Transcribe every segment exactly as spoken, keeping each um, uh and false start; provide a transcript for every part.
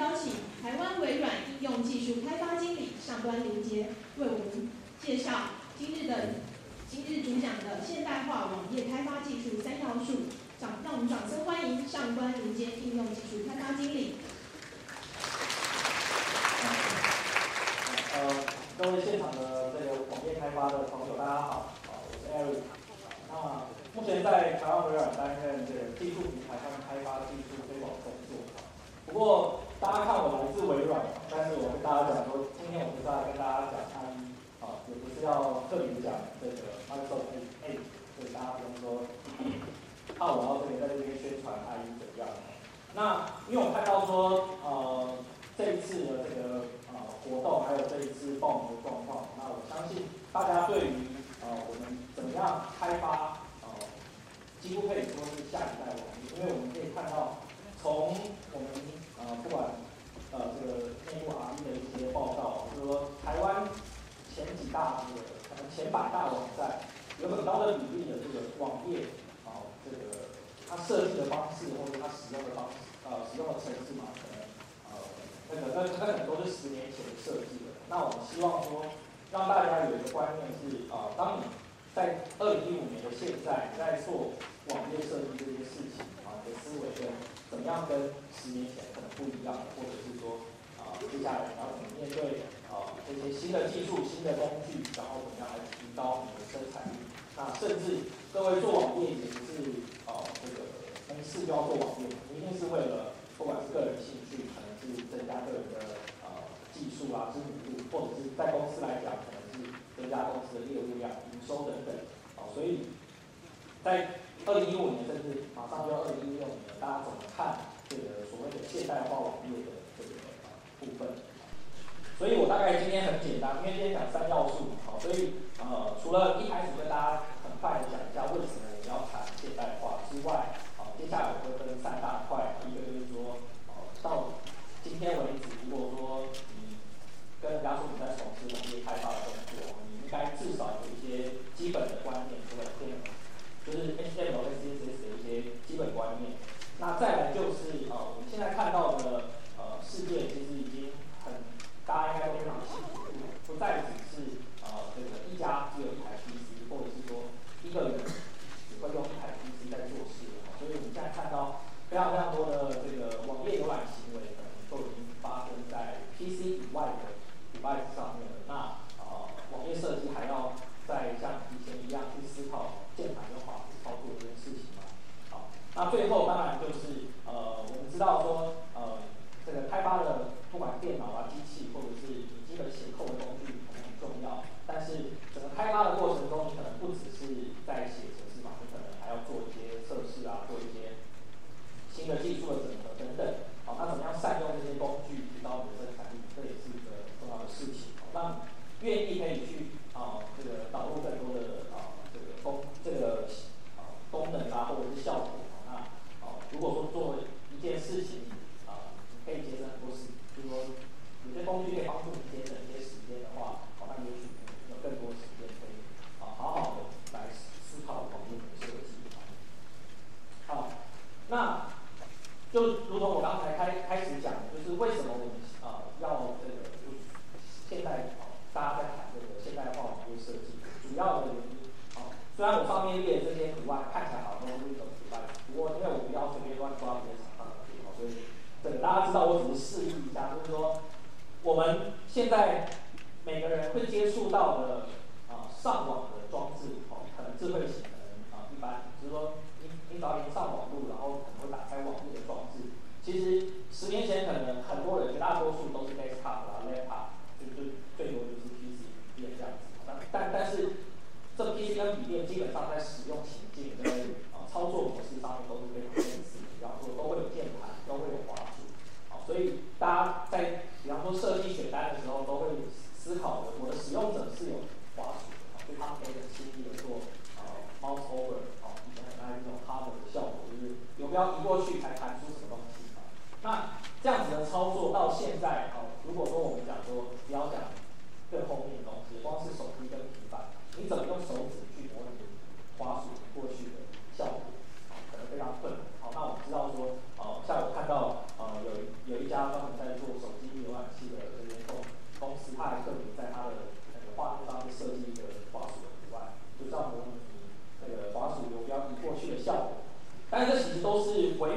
邀请台湾微软应用技术开发经理上官林杰为我们介绍今日的今日主讲的现代化网页开发技术三要素。掌让我们掌声欢迎上官林杰应用技术开发经理。 呃，各位现场的这个网页开发的朋友，大家好，啊，我是 Eric。那目前在台湾微软担任这个技术平台和开发技术推广工作。不过大家看我来自微软，但是我跟大家讲说，今天我不是要跟大家讲 I E， 啊，也不是要特别讲这个 Microsoft Edge， 所以大家不用说怕我要这边在这边宣传 I E 怎么样。那因为我看到说，呃，这一次的这个呃活动，还有这一次报名的状况，那我相信大家对于呃我们怎么样开发呃几乎可以说是下一代网页，因为我们可以看到从我们呃不管呃这个内部 R E 的一些报告，就是说台湾前几大这个可能前百大网站有很高的比例的这个网页啊、呃、这个它设计的方式或者它使用的方式呃使用的程式码可能呃那个那那可能都是十年前设计的。那我们希望说让大家有一个观念是啊、呃，当你在二零一五年的现在你在做网页设计这些事情啊，你的思维跟怎么样跟十年前可能不一样，或者是说啊、呃、接下来你要怎么面对啊、呃、这些新的技术、新的工具，然后怎么样来提高你的生产力。那甚至各位做网页也不是啊、呃、这个没事就要做网页，一定是为了不管是个人兴趣，可能是增加个人的呃技术啊、知名度，或者是在公司来讲，可能是增加公司的业务量、营收等等。啊、所以在二零一五年，甚至马上就要二零一六年了，大家怎么看这个所谓的现代化网页的这个部分？所以我大概今天很简单，因为今天讲三要素，好，所以呃除了一开始跟大家很快的讲一下为什么我们要谈现代化之外，好，接下来我会分三大块，一个就是说，呃到今天为止，如果说你跟人家说你在从事网页开发的工作，你应该至少有一些基本的观念，除了就是 H T M L 跟 C S S 的一些基本观念。那再来就是呃我们现在看到的呃世界其实已经很大家应该都非常清楚，不再只是呃这个一家只有一台 P C， 或者是说一个人只会用一台 P C 在做事。所以我们现在看到非常非常多的这个网页浏览行为，可能都已经发生在 P C 以外的 device 上面了。那呃网页设计还要再像以前一样去思考键盘跟滑鼠操作这件事情嘛？好，那最后当然就是呃我们知道说呃这个开发的不管电脑啊、机器或者是你基本写扣的工具可能很重要，但是整个开发的过程中，你可能不只是在写程式嘛，你可能还要做一些测试啊，做一些新的技术的整合等等。好，那怎么样善用这些工具提高你的生产力，这也是一个很重要的事情。好，让你愿意可以去啊、呃、这个导入更多的啊、呃、这个功这个啊、呃、功能啊，或者是效果。好，那啊、呃、如果说做一件事情啊、呃，可以节省很多时，就是说有些工具可以帮助你节省一些时间的话，好，那也许有更多时间可以啊、呃、好好的来思考网页的设计。好，那就如同我刚才开开始讲的，就是为什么我们啊、呃、要这个就是现在啊、呃、大家在谈这个现代化网页设计，主要的原因啊、呃，虽然我上面列的这些图案看起来好像都是一种图案，不过因为我不要随便乱抓别人厂商的图，所以这个大家知道我只是示意一下，就是说我们现在每个人会接触到的啊、呃、上网的装置，哦，可能智慧型的人啊、呃、一般，就是说你你只要连上网路，然后可能会打开网页的装置。其实十年前可能很多人，绝大多数都是 desktop 啦、laptop， 就就最多就是 P C 笔电这样子。但但是这 P C 跟笔电基本上在使用情境跟啊、呃、操作模式上面都是非常类似的，比方说都会有键盘，都会有滑鼠。好，所以大家在比方说设计选单的时候，都会思考的，我的使用者是有滑鼠的，所以他们可以很轻易的做呃 mouse over， 哦，以前很爱这种 hover 的效果，就是游标移过去才弹出什么东西。那这样子的操作到现在，哦，如果说我们讲说不要讲更后面的东西，光是手机跟平板，你怎么用手指去模拟滑鼠过去的效果，可能非常困难。好，那我们知道说，呃，像我看到呃有有一家专门在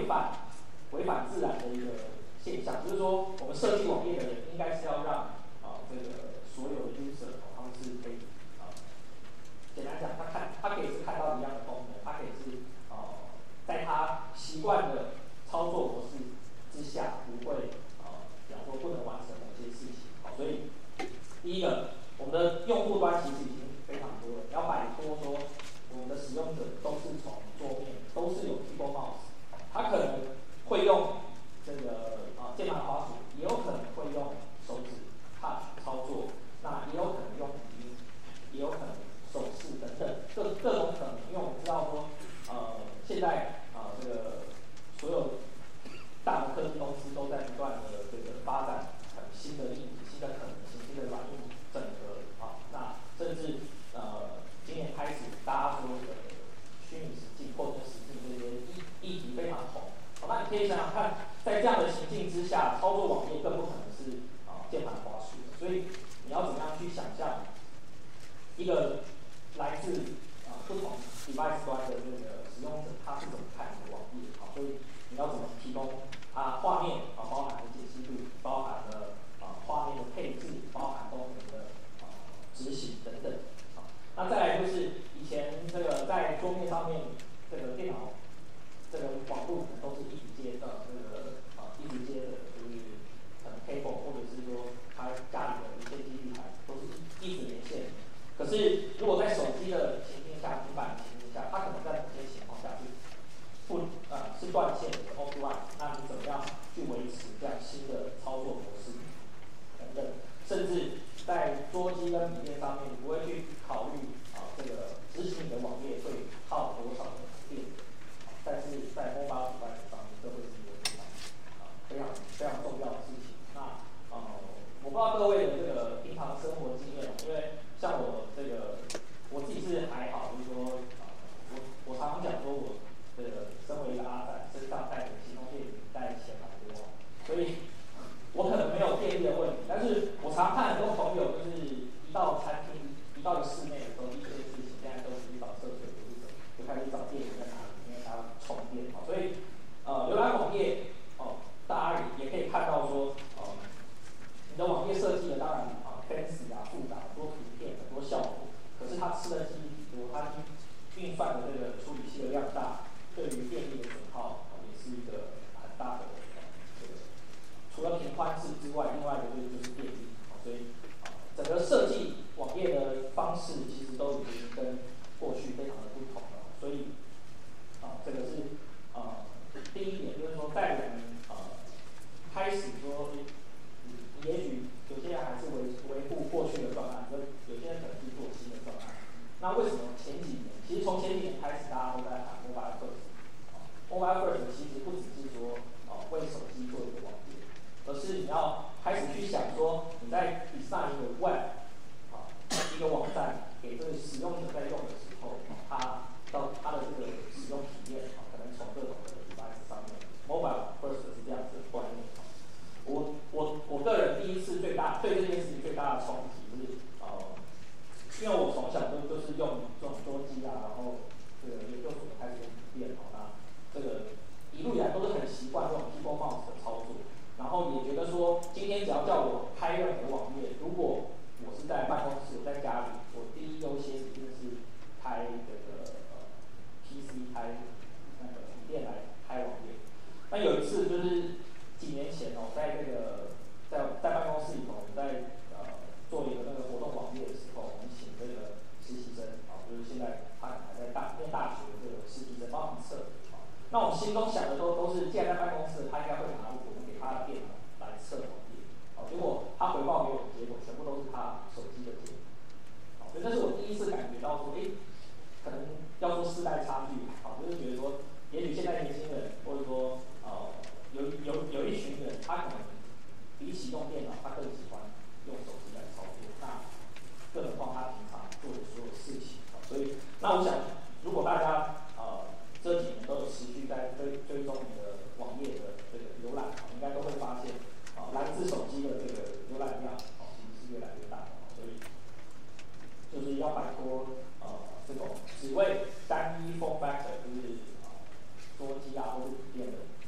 违反违反自然的一个现象，就是说我们设计网页的人应该是要让啊、呃、这个所有的 user、哦、他们是可以啊、呃、简单讲，他看他可以是看到一样的功能，他可以是呃在他习惯的操作模式之下不会呃比方说不能完成某些事情。好，所以第一个，我们的用户端其实已经非常多了，要摆脱说我们的使用者都是从桌面都是有 keyboard mouse， 他可能会用这个啊键盘滑鼠，也有可能会用手指 touch 操作，那也有可能用语音，也有可能手势等等各各种可能，因为我们知道说呃现在啊、呃、这个所有大的科技公司都在不断的这个发展很新的硬体、新的可能性、新的软硬整合啊，那甚至呃今年开始大家说的虚拟实境、扩增实境这些议议题非常红。好，那你可以想想看，在这样的情境之下，操作网页更不可能是啊键盘滑鼠，所以你要怎么样去想象一个来自啊不同 device 端的这个使用者他是怎么看你的网页？好，所以你要怎么提供它画面啊，包含了解析度，包含了啊画面的配置，包含功能的啊执行等等。啊，那再来就是以前这个在桌面上面这个电脑这个网络可能都是一直接的这个啊一直接的，就是可能 cable 或者是说他家里的无线基地台都是一一直连线。可是如果在手机的情境下、平板的情境下，它可能在某些情况下是不呃是断线的 offline， 那你怎么样去维持这样新的操作模式等等，甚至在桌机跟笔电上面，你不会去考虑啊这个执行你的网页会耗多少的电，但是在 mobile device 上面，这会是一个非常啊非常非常重要的事情。那呃我不知道各位的这个平常生活经验，因为像我这个我自己是还好，就是说啊我我常常讲说我这个身为一个阿仔，身上带着行动电源，带钱很多，所以我可能没有电力的问题，但是我常看很多朋友就是一到餐厅、一到室内的时候，第一件事情现在都是去找厕所，就是就开始找电源在哪里，因为它要充电。好，所以呃浏览网页哦，大家也也可以看到说呃你的网页设计的当然啊 fancy 啊复杂，很多图片、很多效果，可是它吃的记忆体多，它运算的这个处理器的量大，对于电力的损耗、哦、也是一个很大的这个。除了频宽制之外，另外一个就是就是电力。哦，所以啊整个设计网页的方式其实都已经跟过去非常的不同了。所以啊这个是啊第一点，就是说在我们啊开始说。也许有些人还是维维护过去的专案，有有些人可能去做新的专案。那为什么前几年，其实从前几年开始，大家都在喊 mobile first。mobile first 其实不只是说哦为手机做一个网页，而是你要开始去想说你在 design 一个 web 啊一个网站给这个使用者在用的时候，他到他的这个使用体验啊，可能从各种的 device 上面 ，mobile first 是这样子的观念。我我我个人第一次最大对这件事情最大的冲击就是呃，因为我从小都都是用这种桌机啊，然后这个研究所开始用笔电，好那这个一路以来都是很习惯这种 keyboard mouse 的操作，然后也觉得说今天只要叫我开任何网页，如果我是在办公室，我在家里，我第一优先一定是开这个呃 P C 开那个笔电来开网页。那有一次就是几年前哦，在那个在在办公室里头，我们在呃做一个那个活动网页的时候，我们请这个实习生啊，就是现在他还在大念大学的这个实习生帮我们测啊。那我们心中想的都都是，既然在办公室，他应该会拿我们给他的电脑来测网页。啊，结果他回报给我的结果全部都是他手机的结果。啊，所以这是我第一次感觉到说，哎，可能要说世代差距啊，就是觉得说，也许现在年轻人或者说呃。有有有一群人，他可能比起用电脑，他更喜欢用手机来操作。那更何况他平常做的所有事情。所以，那我想，如果大家呃这几年都有持续在追追踪你的网页的这个浏览，应该都会发现，啊、呃，来自手机的这个浏览量，哦、呃，其实是越来越大的。所以，就是要摆脱呃这种只为单一 form factor，就是啊、呃、桌机啊或者笔电的。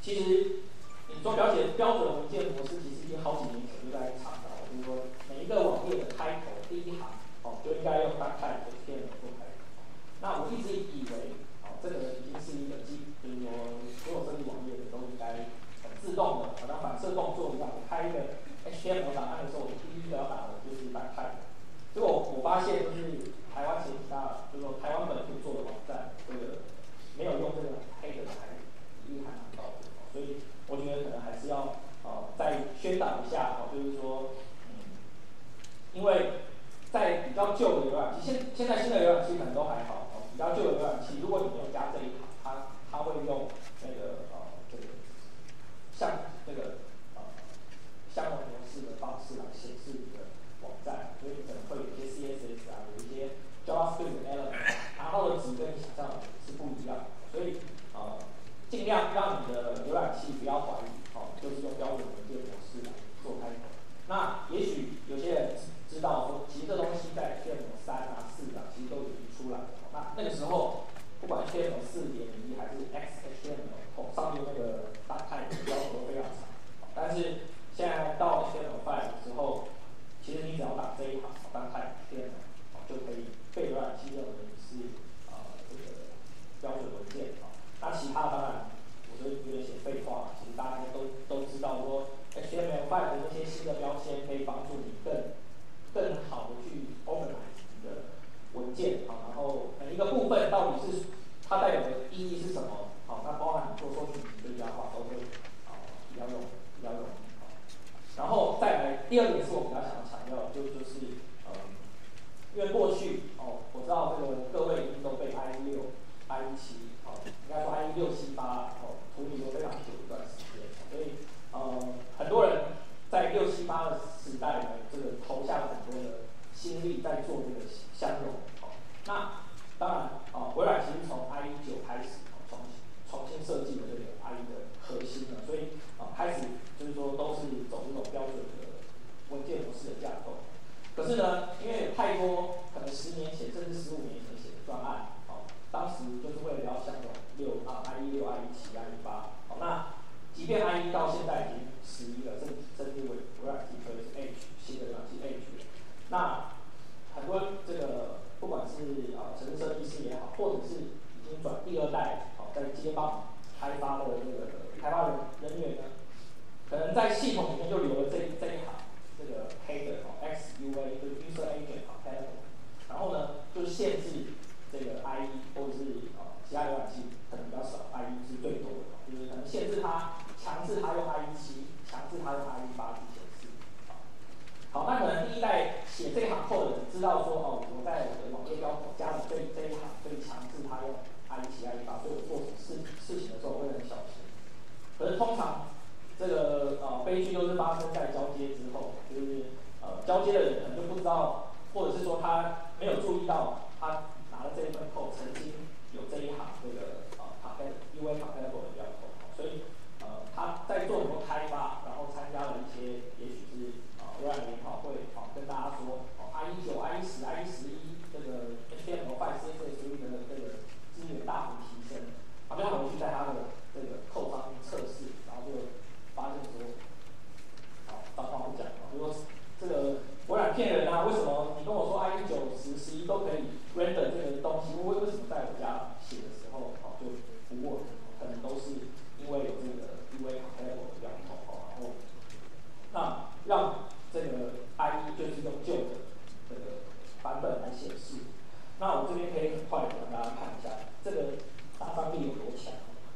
其实你说了解标准文件模式，其实已经好几年前就在倡导，就是说每一个网页的开头第一行哦就应该用单态 H T M L 做开头。那我一直以为哦这个已经是一个基，就是说所有设计网页的都应该很自动的，好像反射动作一样，我开一个 H T M L 档案的时候，我第一个要打的就是单态。结果我发现就是台湾前几大，就是说台湾本土做的网站，这个没有用这个黑的还比例还蛮高的，所以我觉得可能还是要呃再宣导一下哦，就是说，嗯，因为在比较旧的浏览器，现现在新的浏览器可能都还好哦，比较旧的浏览器，如果你没有加这一行，它它会用那个呃这个像这个呃相容模式的方式来显示你的网站，所以你可能会有一些 C S S 啊，有一些 JavaScript element 拿到的值跟你想象的是不一样的，所以呃尽量让你的浏览器不要怀疑，哦，就是用标准文件模式来做开头。那也许有些人知道说，其实这东西在 H T M L 三啊、四啊，其实都已经出来了。那那个时候，不管 H T M L 四点零一还是 X H T M L， 哦，上面那个大态要求都非常长。但是现在到 H T M L 五之后，其实你只要打这一行单态 H T M L， 哦，就可以被浏览器认为是呃这个标准文件啊。那其他当然，我就有点写废话，其实大家都都知道说 H T M L 五的那些新的标签可以帮助你更更好的去 organize 你的文件啊，然后每一个部分到底是它代表的意义是什么？好，那包含你做搜寻最佳化都会啊比较容比较容易啊。然后再来第二点是我比较想要强调的，就就是呃，因为过去哦，我知道这个各位一定都被 I E 六、I E 七，哦，应该说 I E 六七八哦，处理过非常久一段时间，所以呃很多人在六七八的时代呢，这个投下了很多的心力在做这个相容。哦，那当然啊，微软其实从 I E 九开始，哦，重重新设计了这个 I E 的核心了，所以啊开始就是说都是走这种标准的文件模式的架构。可是呢，因为有太多可能十年前甚至十五年前写的专案，哦，当时就是为了要相容六啊 I E 六、I E 七、I E 八，好，那即便 I E 到现在已经十一了，甚甚至微微软自己推的是 Edge 新的浏览器 Edge， 那很多这个不管是啊程式设计师也好，或者是已经转第二代，好，在接棒开发的这个开发人人员呢，可能在系统里面就留了这这一行这个 header 哦 X U A 就是 user agent compatible， 然后呢就限制这个 I E 或者是啊其他浏览器可能比较少 ，I E 是最多的，就是可能限制它强制它用 I E 七，强制它用 I E 八去显示。好，那可能第一代写这行code的人知道说，哦，我在我的网页标加了这这一行，可以强制它用 I E 七、I E 八，所以我做什么事事情的时候会很小心。可是通常这个呃悲剧都是发生在交接之后，就是呃交接的人可能就不知道，或者是说他没有注意到，他拿了这一份code曾经有这一行这个呃 U A compatible 的标code，所以呃他在做很多开发，然后参加了一些也许是啊微软研讨会，好，跟大家说哦 I E 九、I E 十、I E 十一这个 H T M L 五、C S S 的这个资源大幅提升，好，就他回去在他的这个code上面测试，然后就发现说，好，当话不讲啊，就说这个微软骗人啊，为什么你跟我说 I E 九、十、十一都可以 render 这个东西，为为什么在我家写的时候，好就不 work？可能都是因为有这个 U A compatible 的标统，然后那让这个 I E 就是用旧的这个版本来显示。那我这边可以很快的让大家看一下这个打伤力有多强。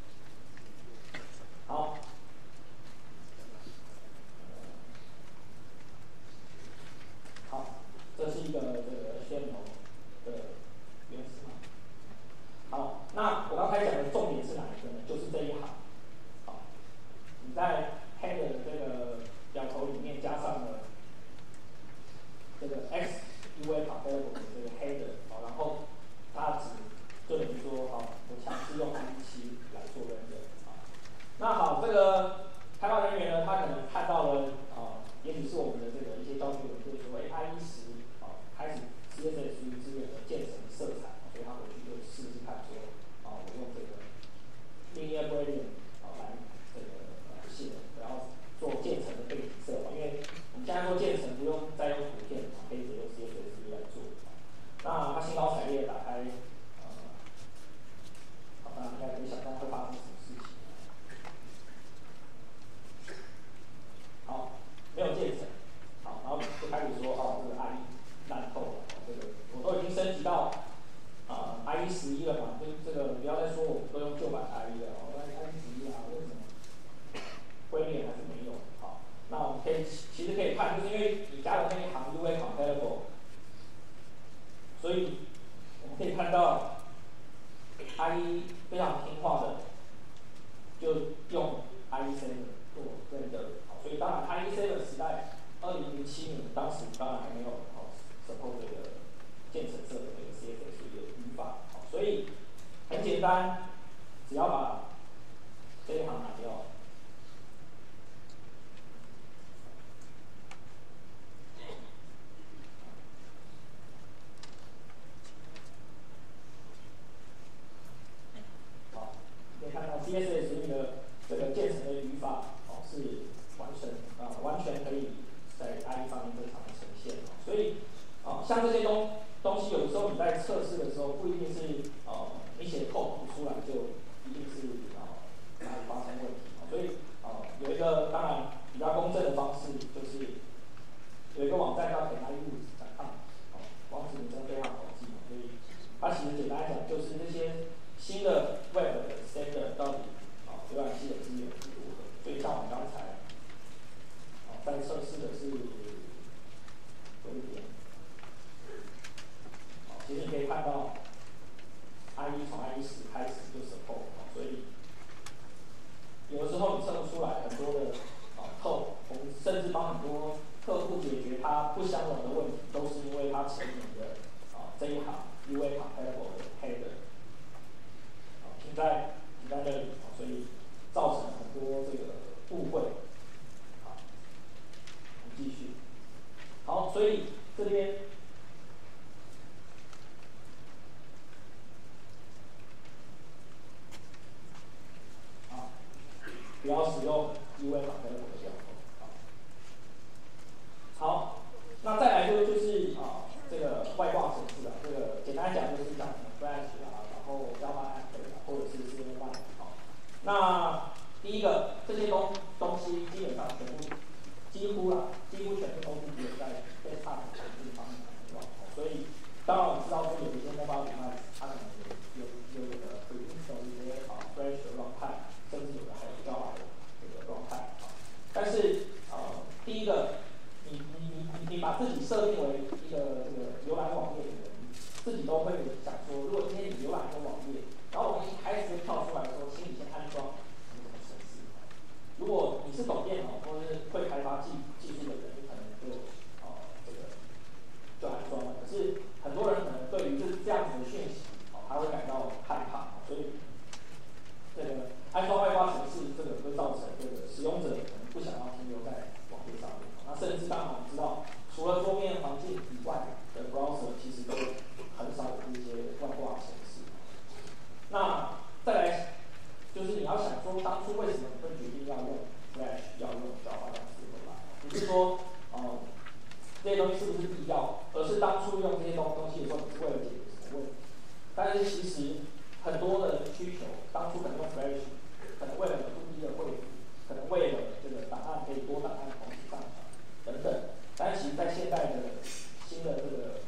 好，好，这是一个这个 H T M L 的原始码。好，那我刚才讲的重点是哪一个呢？就是这一行。好，你在 header 的这个表头里面加上了这个 X U A compatible 的这个 header， 好，然后它只就等于说，好，我强制用 I E 七来做 render。那好，这个开发人员呢，他可能看到了啊，也许是我们的这个一些教学文件说，哎 ，I E 十啊开始 C S S 资源的渐层色彩，所以他回去就试试看说，啊，我用这个 linear gradient 啊来这个因为你加的那一行 U A compatible， 所以我们可以看到 I E 非常听话的，就用 I E 七 做 render。所以当然 I E 七 时代，二零零七年当时当然还没有哦 support 这个渐层色的这个 C S S 的语法，所以很简单，只要把这一行拿掉。好，可以看到 C S S 里的这个渐层的语法哦是完成啊、呃、完全可以在 I E 上面正常的呈现。所以啊、呃、像这些东东西，有的时候你在测试的时候不一定是呃你写 code 出来就一定是啊哪里发生问题。所以啊、呃、有一个当然比较公正的方式，就是有一个网站叫 can I use 点 com， 网址名称非常好记，所以它其实简单来讲就是这些新的 Web 的 standard 到底啊浏览器的资源是如何。所以像我们刚才啊在测试的是这一点，啊其实你可以看到 I E 从 I E 十开始就 support， 所以有的时候你测不出来很多的啊透，我们甚至帮很多客户解决它不相容的问题，都是因为它成名的啊这一行 U A compatible 的 header 啊停在停在那里，所以造成很多这个误会。好，我们继续。好，所以这边啊不要使用 U A compatible 的标签。好，那再来就就是啊这个外挂程式啊，这个简单讲就是像 Flash 啊，然后 Java App 啊，或者是 C M S 啊。那第一个这些东东西基本上全部几乎啦，几乎全部都是只有在 desktop 程式方面用。所以当然我们知道说有一些 mobile device 它可能有有有有的 pre-install 一些啊 Flash 的 runtime， 甚至有的还有 Java 的这个 runtime 啊。但是呃第一个。你你你你把自己设定为一个这个浏览网页的人，自己都会想说，如果今天你浏览一个网页，然后我们一开始就跳出来说，请你先安装什么什么程式。如果你是懂电脑或是会开发技技术的人，你可能就哦这个就安装了。可是很多人可能对于这这样子的讯息，哦他会感到害怕，所以这个安装外挂程式，这个会造成这个使用者可能不想要停留在网页上面。那甚至当然我们知道，除了桌面环境以外的 browser 其实都很少有这些外挂程式。那再来就是你要想说，当初为什么你会决定要用 Flash， 要用 Java 这样子的来？不是说呃这些东西是不是必要，而是当初用这些东东西的时候，你是为了解决什么问题？但是其实很多的需求，当初可能用 Flash， 可能为了two D的绘图，可能为了这个档案可以多档案同时上传。等等，但其实在现在的新的这个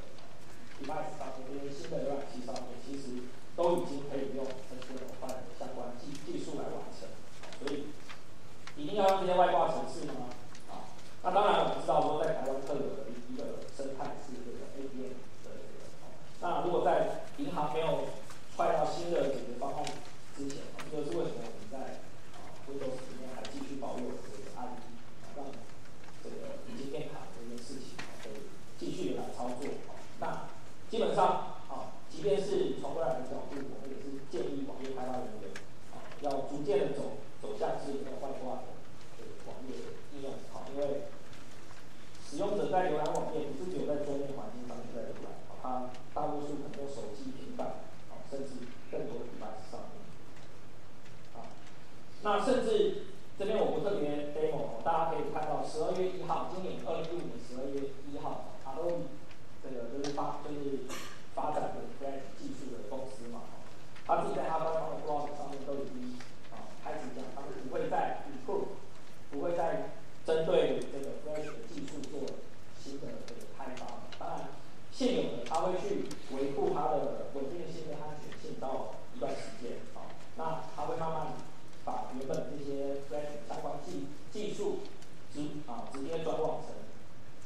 device 上面，这些新的浏览器上面，其实都已经可以用 H T M L 的相关技技术来完成。所以一定要用这些外挂程式吗？啊，那当然我们知道说，在台湾特有的一个生态是这个 A D M 的这个。那如果在银行没有踹到新的解决方案之前，这就是为什么我们在啊 Windows 里面还继续保有这个 I E， 让这个已经变卡的这件事情，可以继续的来操作。那基本上，啊，即便是从微软的角度，我们也是建议网页开发人员，啊，要逐渐的走走向是一个外挂的这个网页的应用。好，因为使用者在浏览网页，不是只有在桌面环境上面在浏览，他大多数可能用手机、平板，啊，甚至更多的 device 上面。啊，那甚至。这边我不特别 demo， 大家可以看到十二月一号，今年二零一五年十二月一号 ，Adobe 这个就是发就是发展的 Flash 技术的公司嘛，他自己在他官方的 blog 上面都已经啊开始讲，他们不会再 improve， 不会再针对这个 Flash 的技术做新的这个开发。当然，现有的他会去维护它的稳定性跟安全性到一段时间，啊，那他会慢慢。把原本这些 Flash 相关技技术直啊直接转往成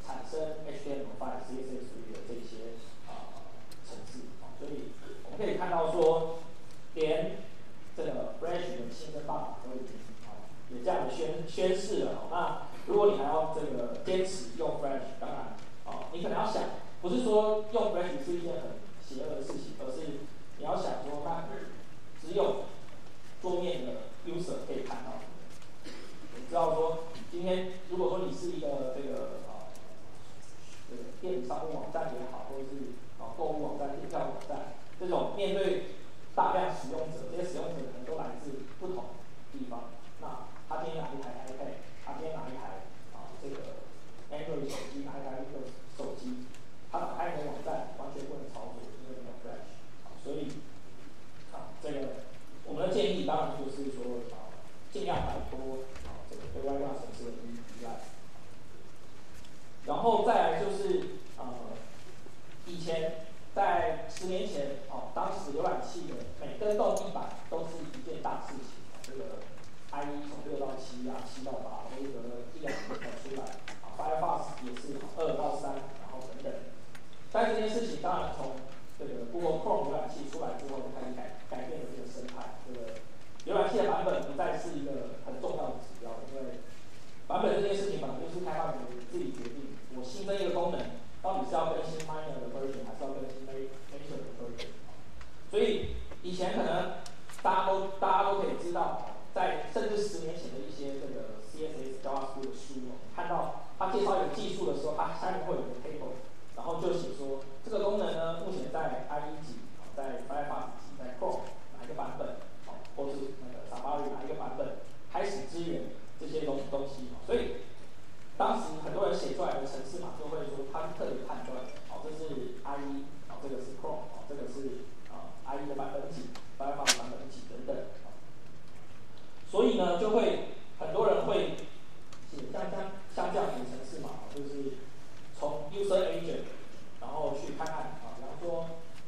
这样的宣宣示了。那如果你还要这个坚持用 Flash， 当然啊，你可能要想，不是说用 Flash 是一件很邪恶的事情，而是你要想说，那只有桌面的 user 可以看到。你知道说，今天如果说你是一个这个啊，这个电子商务网站也好，或者是啊购物网站、订票网站，这种面对大量使用者，这些使用者可能都来自不同地方。那他今天拿一台 iPad， 他今天拿一台啊这个 Android 手机，拿一台 Windows 手机，他打开你的网站完全不能操作，因为没有 Flash。所以啊，这个我们的建议当然就是说啊，尽量摆脱啊这个对外挂程式的依依赖。然后再来就是呃，以前在十年前哦，当时浏览器的每更动一版都是一件大事情。这个 I E 从六到七啊，七到八，都隔了一两年才出来。啊 ，Firefox 也是二到三，然后等等。但这件事情当然从这个 Google Chrome 浏览器出来之后，就开始改改变了这个生态。这个浏览器的版本不再是一个很重要的指标，因为版本这件事情本来就是开发者自己决定。我新增一个功能，到底是要更新 minor 的 version， 还是要更新 major 的 version？ 所以以前可能大家都大家都可以知道，在甚至十年前的一些这个 C S S、JavaScript 的书，看到他介绍一个技术的时候，他下面会有一个 table， 然后就写说这个功能呢，目前在 I E 级，在 Firefox 级，在 Chrome 哪一个版本，或是那个 Safari 哪一个版本开始支援这些东东西，所以当时很多人写出来的程式码就会说，他特别判断，哦，这是 I E， 哦，这个是 Chrome， 哦，这个是啊 I E 的版本几 ，Firefox 版本几等等。所以呢，就会很多人会写像像像这样的程式码，就是从 user agent， 然后去看看啊，比方说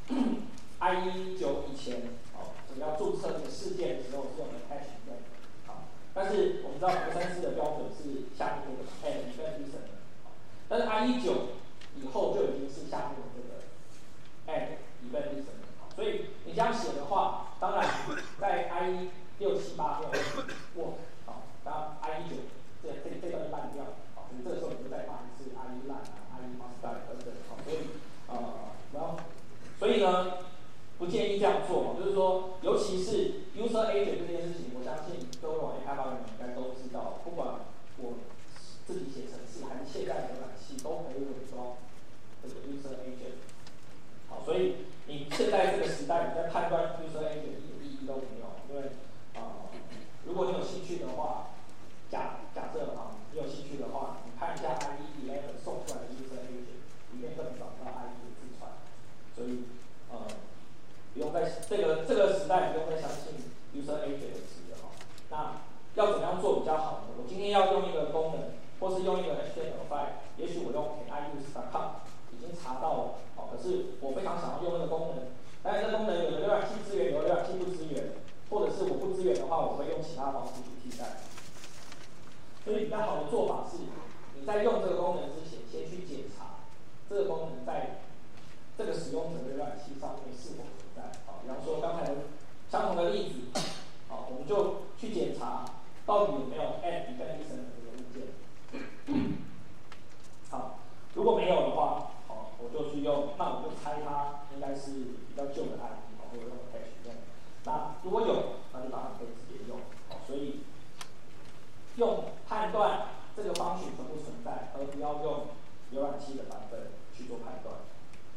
I E 九以前，哦，我们要注册这个事件的时候是用的 hash 的，啊，但是我们知道格三斯的标准是下面这个 add event listener， 但是 I E 九以后就已经是下面的这个 add event listener， 所以你这样写的话，当然在 I E 六七八没有 work， 啊，当然 I E 九这这这段烂掉，啊，所以这个时候你就再放一次 I E 烂啊 ，I E must die 等等，啊，所以呃，然后所以呢，不建议这样做，就是说，尤其是 user agent 这件事情，我相信各位网页开发人员应该都知道，不管我自己写程式还是现在的浏览器，都可以伪装这个 user agent。好，所以你现在这个时代，你在判断 user agent 一点意义都没有，因为啊、呃，如果你有兴趣的话，假假设啊，你有兴趣的话，你看一下 I E 十一送出来的 user agent， 里面会找到 I E 的字串，所以呃。不用再这个这个时代不用再相信 user agent 的词了哈。那要怎么样做比较好呢？我今天要用一个功能，或是用一个 H T M L file， 也许我用 I use dot com 已经查到了，哦，可是我非常想要用那个功能，但是这功能有的浏览器支援，有的浏览器不支援，或者是我不支援的话，我会用其他方式去替代。所以比较好的做法是，你在用这个功能之前，先去检查这个功能在这个使用者的浏览器上面是否存在。好，比方说刚才相同的例子，好，我们就去检查到底有没有 add event listener 这个物件。好，如果没有的话，好，我就去用，那我就猜它应该是比较旧的 I E， 好，或者用 hash 用。那如果有，那就当然可以直接用。好，所以用判断这个方式存不存在，而不要用浏览器的版本去做判断。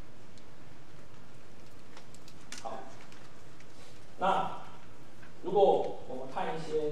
好，那如果我们看一些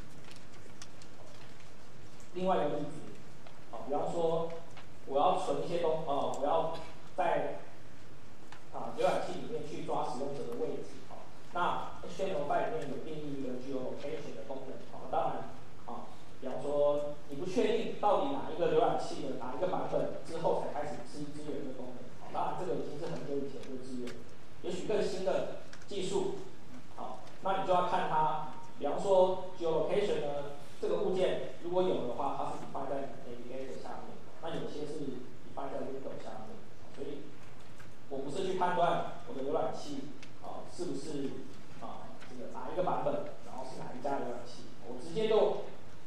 另外一个例子，啊，比方说我要存一些东，呃，我要在啊浏览器里面去抓使用者的位置，好，那 H T M L file 里面有定义一个 geolocation 的功能，好，当然，啊，比方说你不确定到底哪一个浏览器的哪一个版本之后才开始支支援这个功能，好，当然这个已经是很久以前就支援，也许更新的技术，好，那你就要看它，比方说 geolocation 呢，这个物件如果有的话，它是放在 navigator 下面，那有些是放在 window 下面，所以我不是去判断我的浏览器啊是不是啊这个哪一个版本，然后是哪一家浏览器，我直接就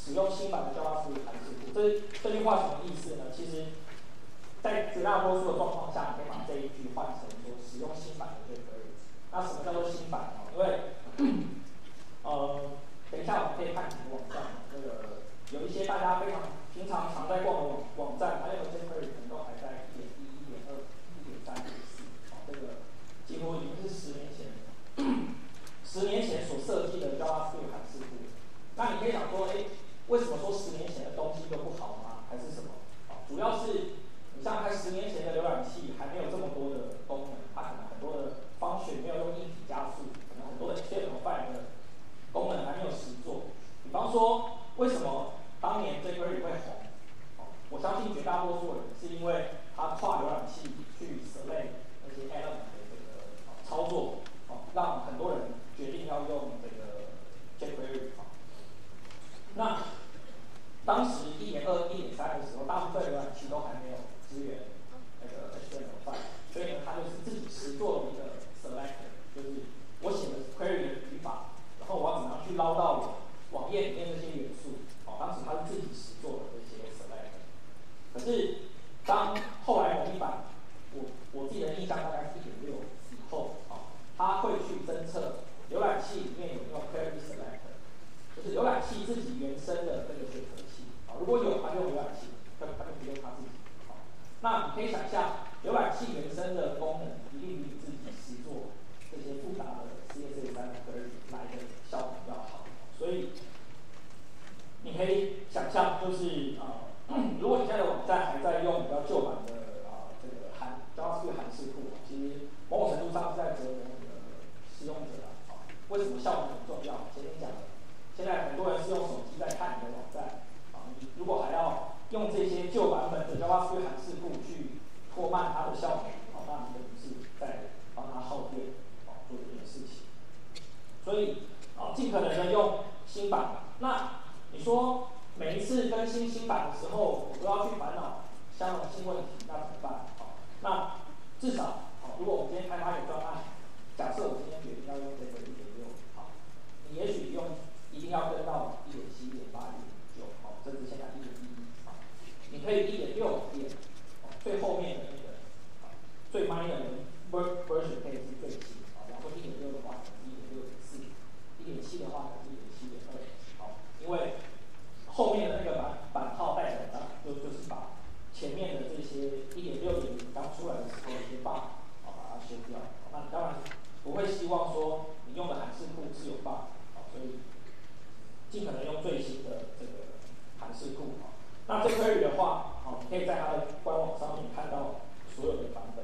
使用新版的 JavaScript 函式库。这这句话什么意思呢？其实，在绝大多数的状况下，你可以把这一句换成说使用新版的 jQuery。那什么叫做新版呢？因为呃，等一下我们可以看几个网站，那个有一些大家非常平常常在逛的网网站，它用的 jQuery 可能都还在一点一、一点二、一点三、一点四，哦，这个几乎已经是十年前十年前所设计的 JavaScript 函式库。那你可以想说，哎，为什么说十年前的东西都不好吗？还是什么？哦，主要是你像在十年前的浏览器还没有这么多的功能，它可能很多的方选没有用硬体加速，可能很多的 H T M L five 的功能还没有实做。比方说，为什么当年 jQuery 会红？哦，我相信绝大多数人是因为它跨浏览器去 select 那些 element 的这个、哦、操作，哦，让很多人决定要用这个 jQuery。哦，那当时一点二、一点三的时候，大部分浏览器都还没有支援那个 H T M L five， 所以呢，它就是自己实做了一个 selector， 就是我写的 query 的语法，然后我要怎么样去捞到我网页里面这些元素。哦，当时它是自己实做的这些 selector。可是当后来某一版，我我自己的印象大概是一点六以后，哦，它会去侦测浏览器里面有没有 query selector。就是浏览器自己原生的这个选择器，啊，如果有，它就用浏览器，它它就不用它自己。好，那你可以想象，浏览器原生的功能一定比你自己实做这些复杂的 C S S 三 query 来的效果要好。所以你可以想象，就是啊、呃，如果你现在的网站还在用比较旧版的啊、呃、这个函 JavaScript 函式库，其实某种程度上是在折磨你的使用者啊。啊，为什么效果很重要？前面讲了。现在很多人是用手机在看你的网站，啊，你如果还要用这些旧版本的 JavaScript 函式库去拖慢它的效果，啊，那你等于是在帮它耗电，啊，做这件事情。所以，啊，尽可能的用新版。那你说每一次更新新版的时候，我都要去烦恼相容性问题，那怎么办？啊，那至少，啊，如果我们今天开发一个专案，假设我今天决定要用这个一点六，好，你也许用。一定要跟到一点七、一点八、一点九，好，甚至现在一点一，好，你可以一点六点，哦，最后面的那个，啊，最 minor 的 version 可以是最新，啊，比方说一点六的话，可能一点六点四，一点七的话，可能一点七点二，好，因为后面的那个版版号代表的就就是把前面的这些一点六点零刚出来的时候一些 bug，啊，把它修掉，那你当然不会希望说你用的函式库是有 bug，啊，所以。尽可能用最新的这个函式库啊。那 jQuery 的话，好，你可以在它的官网上面看到所有的版本。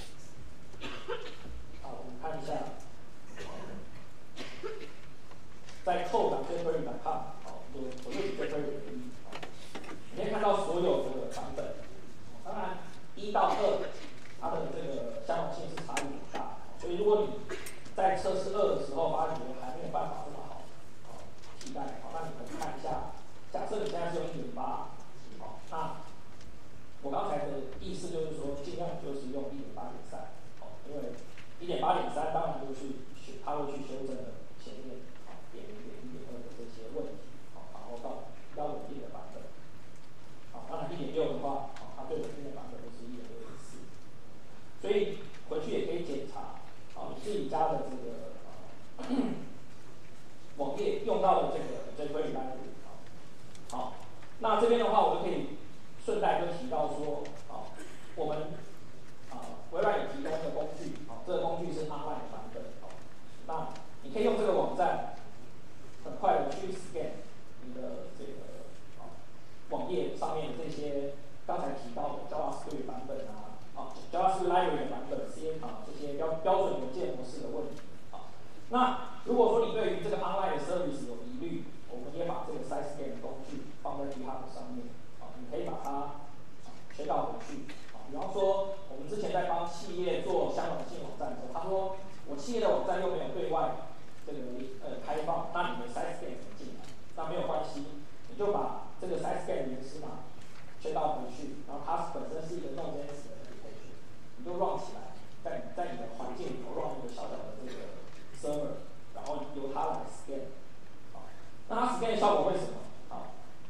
好，我们看一下，在 code 点 jQuery 点 com， 好，我我就以 jQuery 为例，好，你可以看到所有的版本。当然，一到二，它的这个相容性是差异很大，所以如果你在测试二的时候发觉还没有办法这么好。替代，好，那你们看一下，假设你现在是用一点八，好，那我刚才的意思就是说，尽量就是用一点八点三，好，因为一点八点三当然就是它会去修正了前面啊点零点一点二的这些问题，好，然后到比较稳定的版本，好，当然一点六的话，好，它最稳定的版本就是一点六点四，所以回去也可以检查，啊，你自己家的这个啊。网页用到的这个 jQuery library， 好，那这边的话，我就可以顺带就提到说，啊，我们啊微软有提供一个工具，啊，这个工具是 online 的版本，啊，那你可以用这个网站很快的去 scan 你的这个啊网页上面这些刚才提到的 JavaScript 版本啊，啊 JavaScript library 的版本 ，C 啊这些标标准元件模式的问题。那如果说你对于这个 online 的 service 有疑虑，我们也把这个 SideScan 的工具放在 GitHub 上面，啊，你可以把它学到回去，啊，比方说我们之前在帮企业做相容性网站的时候，他说我企业的网站又没有对外这个呃开放，那你的 SideScan 怎么进来？那没有关系，你就把这个 SideScan 的原始码学到回去，然后它本身是一个 Node.js 的 application， 你就 run 起来，在在你的环境里头 run 一个小小的这个。server， 然后由它来 scan， 好，那它 scan 的效果会什么？好，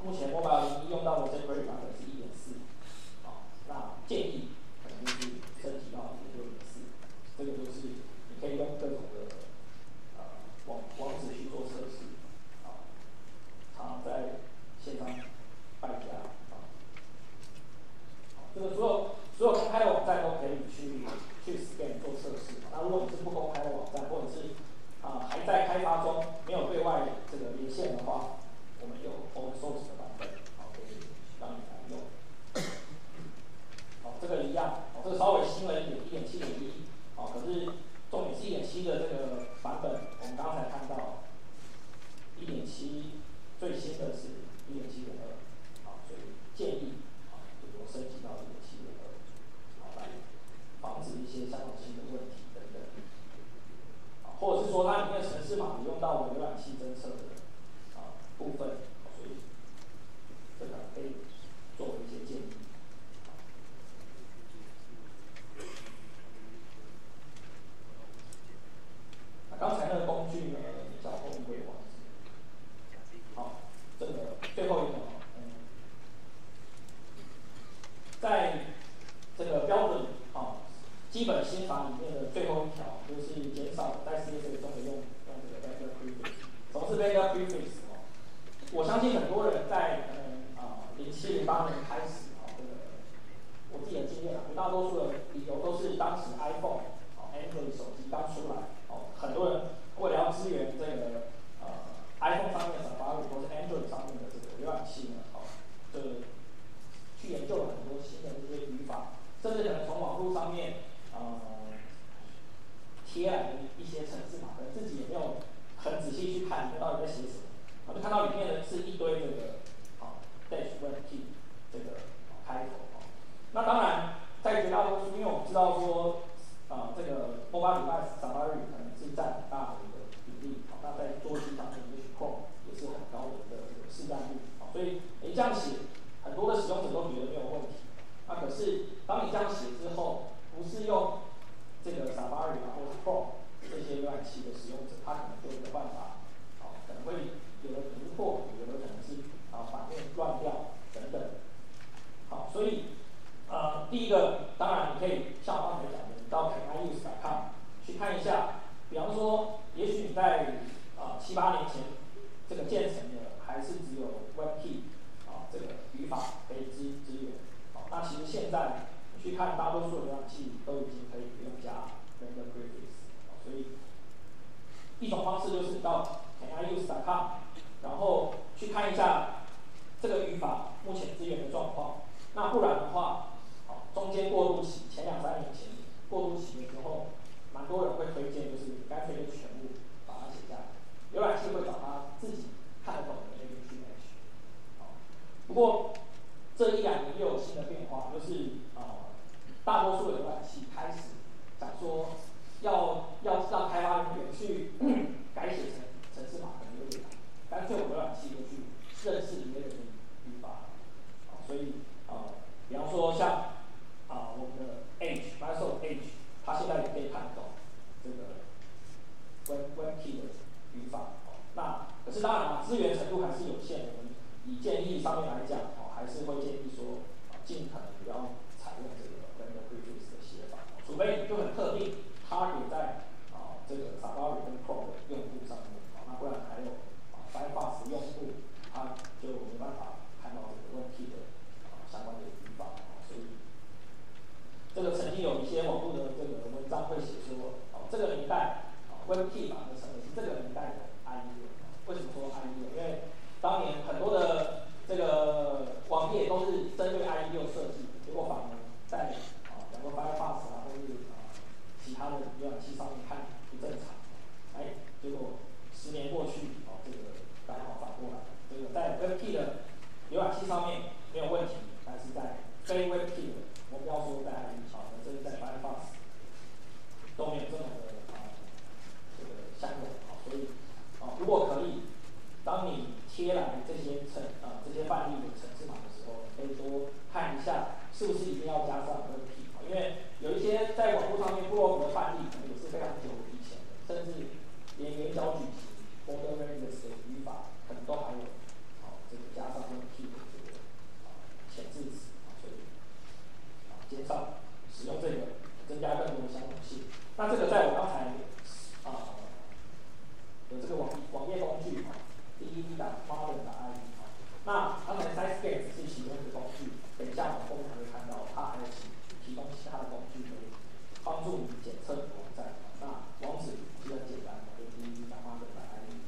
目前 Mobile 零一用到的 jQuery 版本是一点四，好，那建议可能就是升级到一点六点四，这个就是你可以用各种的呃网网址去做测试，啊，常常在线上败家啊，这个所有所有公开的网站都可以去去 scan 做测试。那如果你是不公开的网站，或者是啊还在开发中，没有对外这个连线的话，我们有 open source 的版本，好，可以让你来用。好，这个一样，哦，这个稍微新了一点，一点七点一，好，可是重点是一点七的这个版本，我们刚才看到一点七最新的是一点七点二，好，所以建议啊，就是说升级到一点七点二，好，来防止一些相容性的问题等等。啊，或者是说它里面的程式码也用到了浏览器侦测的啊部分，所以这个可以作为一些建议。那刚才那个工具呢，叫后柜网址。好，这个最后一个，嗯，在这个标准啊基本心法里面的最后一条，就是减少在 C S S 中的用用这个 vendor prefix。什么是 vendor prefix 哦？我相信很多人在可能啊零七零八年开始啊，这个我自己的经验啊，绝大多数的理由都是当时 iPhone 啊 Android 手机刚出来，哦，很多人为了要支援这个呃 iPhone 上面的 Safari 或是 Android 上面的这个浏览器呢，哦，就去研究了很多新的这些语法，甚至可能从网络上面呃贴来的一些程式码，可能自己也没有很仔细去看里面到底在写什么，啊，就看到里面的是一堆这个啊 dash web key 这个开头啊。那当然，在绝大多数，因为我们知道说，啊、呃，这个 mobile device Safari 可能是占很大的一个比例，好，那在桌机上面也许 Chrome 也是很高的这个市占率，好，所以诶这样写，很多的使用者都觉得没有问题。那可是当你这样写之后，不是用这个 Safari 啊或者 Chrome 这些浏览器的使用者，他可能就没有办法，啊，可能会有的突破，有的可能是啊版面乱掉等等。好，所以呃第一个，当然你可以像我刚才讲的，你到 can I use dot com 去看一下，比方说，也许你在啊七八年前这个建成的还是只有 WebKey 啊这个语法可以支支援，好，那其实现在你去看大多数的浏览器都已经可以不用加 vendor prefix，所以一种方式就是到 can I use dot com， 然后去看一下这个语法目前支援的状况。那不然的话，好，中间过渡期前两三年前过渡期的时候，蛮多人会推荐就是干脆就全部把它写下来，浏览器会找它自己看得懂的那个去 match。好，不过这一两年又有新的变化，就是啊、呃，大多数的浏览器开始想说要要让开发人员去改写成程式码可能有点难，干脆我浏览器就去认识里面的语法，啊，所以啊、呃，比方说像啊、呃、我们的 Edge，Microsoft Edge， 它现在也可以看懂这个 Web WebKey 的语法，哦，那可是当然啊，资源程度还是有限的，我们以建议上面来讲，哦，还是会建议说，啊，尽可能不要采用这个 vendor prefix 的写法，除非就很特定，它也在啊这个 Safari 跟 Chrome 的用户上面，啊，那不然还有啊 Firefox 用户，它就没办法看到这个问题的啊相关的语法，啊，所以这个曾经有一些网络的这个文章会写说，哦，这个年代啊 WebKey 版的成为是这个年代的 I E O， 为什么说 I E O？ 因为当年很多的这个网页都是针对 I E O 设计的，结果反而在啊，比如说 Firefox 啊，或是啊其他的浏览器上面看不正常，哎，结果十年过去，哦，这个刚好反过来，这个在 WebKey 的浏览器上面没有问题，但是在非 WebKey 的，我们不要说在 I E O 啊，这是在 Firefox 都没有这么的啊这个相容啊，所以啊如果可以。当你贴来这些程啊、呃、这些范例的程式码的时候，可以多看一下是不是一定要加上 WebKey， 因为有一些在网络上面部落格的范例可能也是非常久以前的，甚至连圆角矩形 border radius 的语法可能都还有，好、哦、这个加上 WebKey 那这个在我刚才啊、呃、有这个网网页工具啊 ，D E D 打 modern 打 I E 啊。那刚才 SciScan 只是其中一个工具，等一下我们后面还会看到，它还有提提供其他的工具可以帮助你检测你的网站。那网址其实很简单，就 D E D 打 modern 打 I E。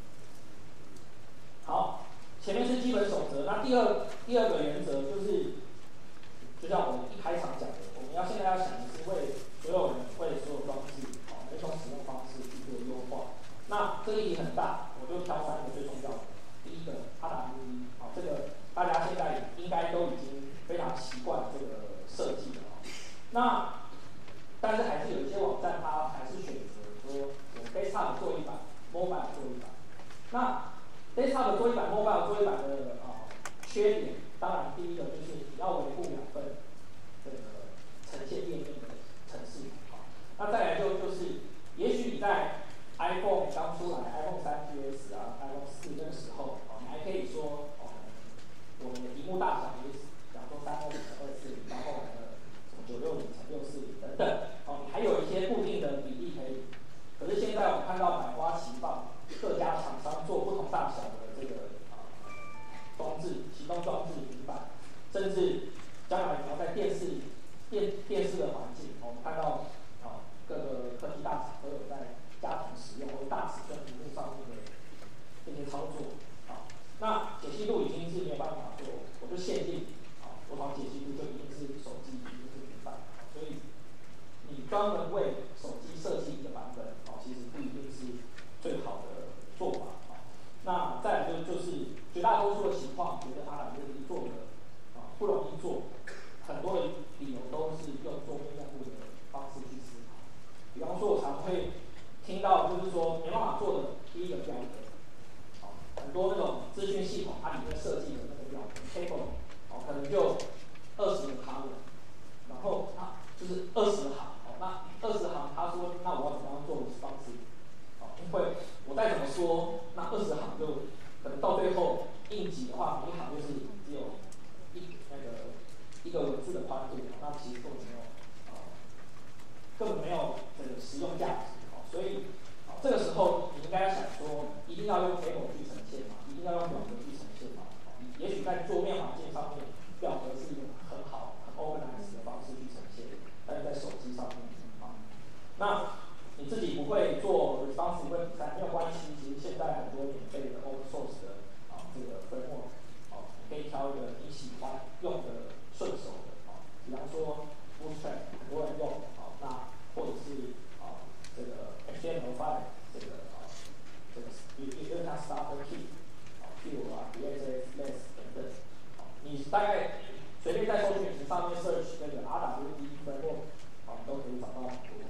好，前面是基本守则，那第二第二个原则就是，就像我们一开场讲的，我们要现在要想的是为所有人、为所有装置，哦，每种使用方式去做优化。那这个议题很大，我就挑三个最重要的。第一个 R W E， 好，这个大家现在应该都已经非常习惯这个设计了啊。那但是还是有一些网站，它还是选择说我 desktop 做一版 ，mobile 做一版。那 desktop 做一版 ，mobile 做一版的啊、呃、缺点，当然第一个就是你要维护两份这个呈现页面的程式啊。那再来就就是，也许你在 iPhone 刚出来 ，iPhone 三 G S 啊 ，iPhone 四那个时候，哦，你还可以说哦，我们的屏幕大小也是，假如说三二零乘二四零，到后来的什么九六零乘六四零等等，哦，你还有一些固定的比例可以。可是现在我们看到百花齐放，各家厂商做不同大小的这个啊、呃、装置，启动装置、平板，甚至将来你要在电视电电视的环境，我们看到啊、呃、各个科技大厂都有在家庭使用或大尺寸屏幕上面的这些操作啊。那解析度已经是没有办法做，我就限定啊多少解析度就一定是手机，一定是平板，所以你专门为手机设计一个版本，哦，其实不一定是最好的做法啊。那再来就就是绝大多数的情况，觉得 R W E 做的啊不容易做，很多的理由都是用桌面用户的方式去思考。比方说，我常会听到就是说没办法做的第一个标准，啊，很多那种资讯系统它里面设计的那个标准 table， 哦，可能就二十个 column， 然后它就是二十行。那二十行，他说，那我要怎么样做 responsive？ 哦，因为我再怎么说，那二十行就可能到最后硬挤的话，每一行就是只有一那个一个文字的宽度，那其实根本没有啊、呃，根本没有这个实用价值。哦，所以啊、呃，这个时候你应该想说，一定要用 table 去呈现嘛，一定要用表格去呈现嘛。哦，也许在桌面环境上面，表格是一种很好、很 organized 的方式去呈现，但是在手机上面。那你自己不会做 responsive web design 没有关系，其实现在很多免费的 open source 的啊这个 framework， 哦，你可以挑一个你喜欢用的顺手的，哦，比方说 Bootstrap 很多人用，哦，那或者是啊这个 H T M L 五 这个啊这个有有有它 starter kit， 啊 Vue 啊 React.js Less 等等，哦，你大概随便在搜索引擎上面 search 那个 R W E framework， 啊都可以找到很多。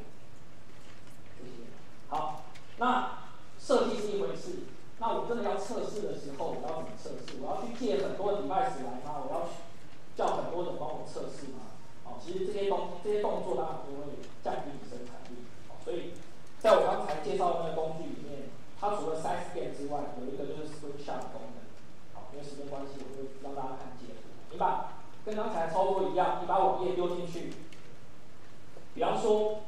好，那设计是一回事，那我真的要测试的时候，我要怎么测试？我要去借很多的 device 来吗？我要叫很多人帮我测试吗？哦，其实这些动这些动作当然就会降低你生产力。哦，所以在我刚才介绍的那个工具里面，它除了 SciScan 之外，有一个就是 Screenshot 功能。好，因为时间关系，我就让大家看截图。你把跟刚才操作一样，你把网页丢进去，比方说。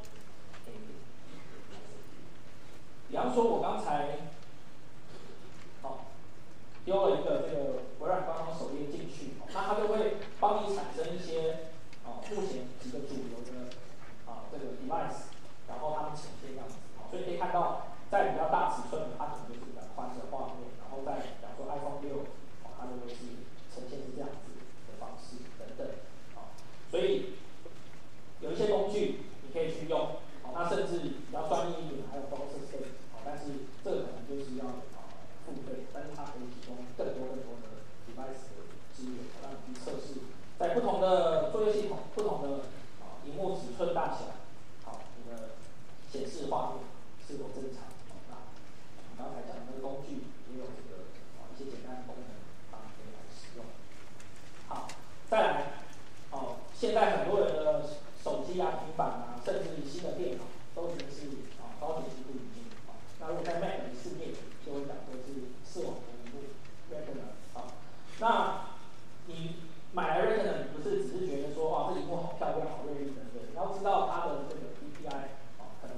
比方说，我刚才好丢了一个这个微软官方首页进去，那它就会帮你产生一些啊目前几个主流的啊这个 device， 然后它们呈现这样子，所以可以看到，在比较大尺寸的，它可能就是比较宽的画面，然后在比方说 iPhone 六，哦，它就会是呈现是这样子的方式等等，啊，所以有一些工具你可以去用，好，那甚至比较专业一点，还有 PostScript。但是这个可能就是要啊、呃、付费，但是它可以提供更多更多的 device 的资源，让你去测试，在不同的作业系统、不同的啊屏幕尺寸大小，好，你的显示画面是否正常。好，那我刚才讲的那个工具也有这个啊一些简单的功能，让你可以来使用。好，再来，哦，现在很多人的手机啊、平板啊，甚至新的电脑都已经是啊高解析度。那如果在 Mac 的世界，就会讲说是视网膜屏幕 Retina 啊。那你买来 Retina， 你不是只是觉得说哇这屏幕好漂亮、好锐利等等，你要知道它的这个 D P I 啊，可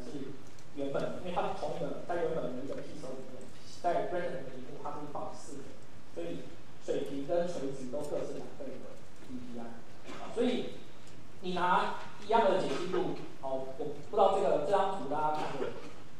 平跟垂直都各是两倍的 D P I， 啊，所以你拿一样的解析度，哦，我不知道这个这张图大家看的，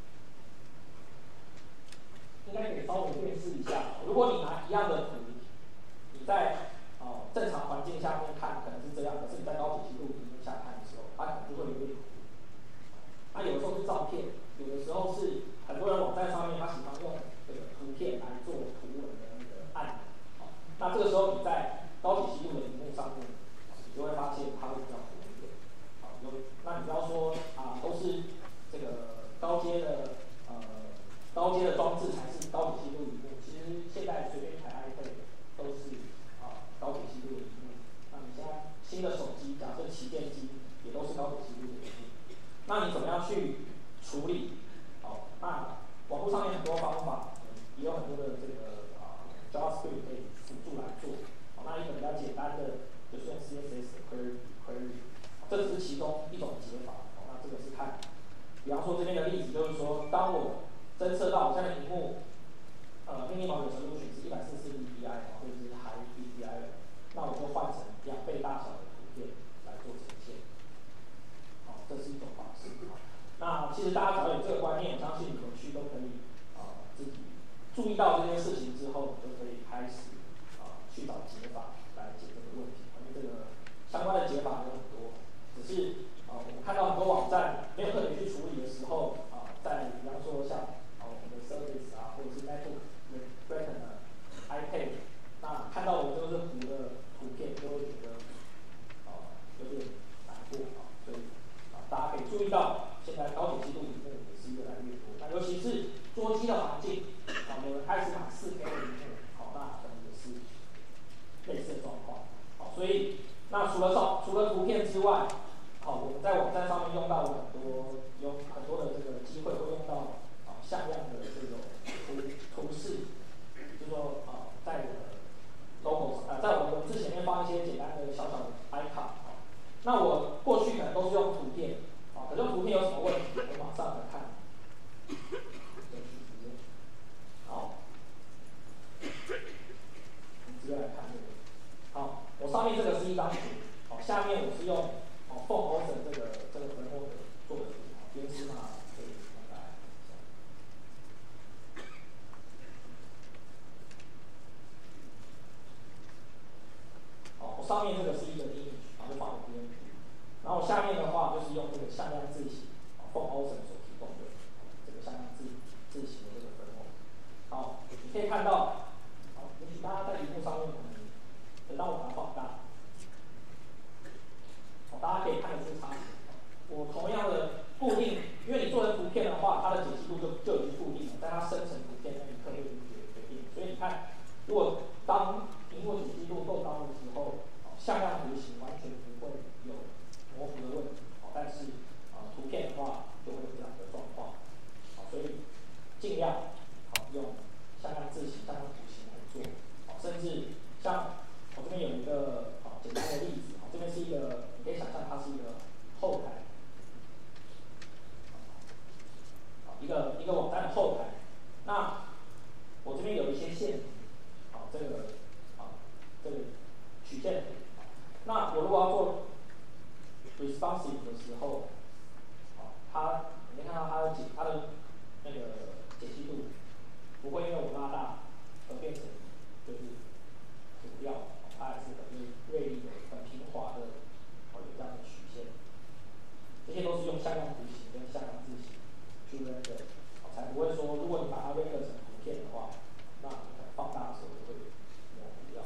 应该可以稍微辨识一下。如果你拿一样的图，你在哦正常环境下面看可能是这样，可是你在高解析度屏幕下看的时候，它可能就会有点糊。那有的时候是照片，有的时候是很多人网站上面他喜欢用这个图片来做图文的那个按钮。好，那这个时候你在高解析度的屏幕上面，你就会发现它会比较糊一点。好，有那你不要说啊，都是这个高阶的呃高阶的装置才是高解析度屏幕，其实现在随便一台 iPad 都是啊高解析度的屏幕。那你现在新的手机，假设旗舰机也都是高解析度的屏幕。那你怎么样去处理？好，那网络上面很多方法，嗯、也有很多的这个啊 JavaScript 可以辅助来做。好，那一个比较简单的就是用 C S S 的 query query， 这只是其中一种解法。好，那这个是看，比方说这边的例子就是说，当我侦测到我现在的屏幕，呃 minimal resolution 是一百四十四 D P I 或者是 high D P I 的，那我就换成两倍大小的图片来做呈现。好，这是一种方式。那其实大家只要有这个观念，我相信你回去都可以啊、呃、自己注意到这件事情之后，你就可以开始啊、呃、去找解法来解这个问题。因为这个相关的解法有很多，只是啊、呃、我们看到很多网站没有特别去处理的时候啊、呃，在比方说像啊、呃、我们的 Surface 啊，或者是 MacBook Retina、iPad， 那看到的就是糊的图片，就会觉得啊、呃、有点难过啊，所以。大家可以注意到，现在高解析度屏幕也是越来越多。那尤其是桌机的环境，啊，有人开始买 四 K 的屏幕，好，那可能也是类似的状况。好，所以那除了照除了图片之外，好，我们在网站上面用到了很多有很多的这个机会会用到啊像样的这种图图示，就是说啊在我的 logo 上，啊在我的文字前面放一些简单的小小的 icon。那我过去可能都是用图片，啊，可是用图片有什么问题？我们马上来看。好，我们直接来看这个。好，我上面这个是一张图，好，下面我是用哦 Font Awesome 这个这个 framework 做的图，编织嘛可以大家看一下。好，我上面这个是一个 image， 然后就放在这边。然后下面的话就是用这个向量字型，啊 Font Awesome 所提供的这个向量字字型的这个分模。好，你可以看到，好，也许大家在屏幕上面可能，等到我把它放大，好，大家可以看得出差别。我同样的固定，因为你做成图片的话，它的解析度就就已经固定了，在它生成图片那一刻就已经决决定。所以你看，如果当屏幕解析度够高的时候，向量图形完全不会有模糊的问题。好，但是啊、呃、图片的话就会有这样的状况。好，所以尽量好用向量字形、向量图形来做。好，甚至像我这边有一个好简单的例子，好，这边是一个，你可以想象它是一个后台，好，一个一个网站的后台。那我这边有一些线图，好，这个好这个曲线图。那我如果要做 responsive 的时候，好，它你可以看到它的解它的那个解析度不会因为我拉大而变成就是糊掉，它还是很锐利的、很平滑的，哦有这样的曲线。这些都是用向量图形跟向量字形去 render， 才不会说如果你把它 render 成图片的话，那你可能放大的时候就会模糊掉。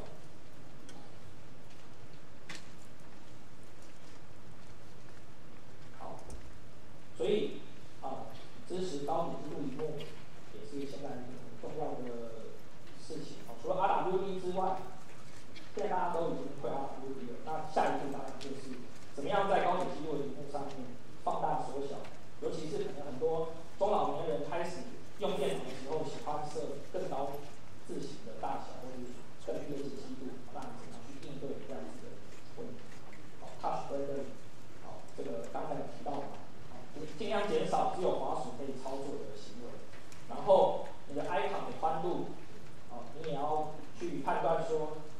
好，所以啊，支持高解析度屏幕也是现在一个很重要的事情。啊，除了 R W D 之外，现在大家都已经会 R W D 了，那下一步当然就是怎么样在高解析度的屏幕上面放大缩小，尤其是可能很多中老年人开始用电脑的时候，喜欢设更高字型的大小，或者是更低的解析度，那你怎么样去应对这样子的问题？好 ，Touch Rendering， 好，这个刚才有提到嘛，好，尽量减少只有滑鼠可以操作的行为，然后你的 icon 的宽度，好，你也要去判断说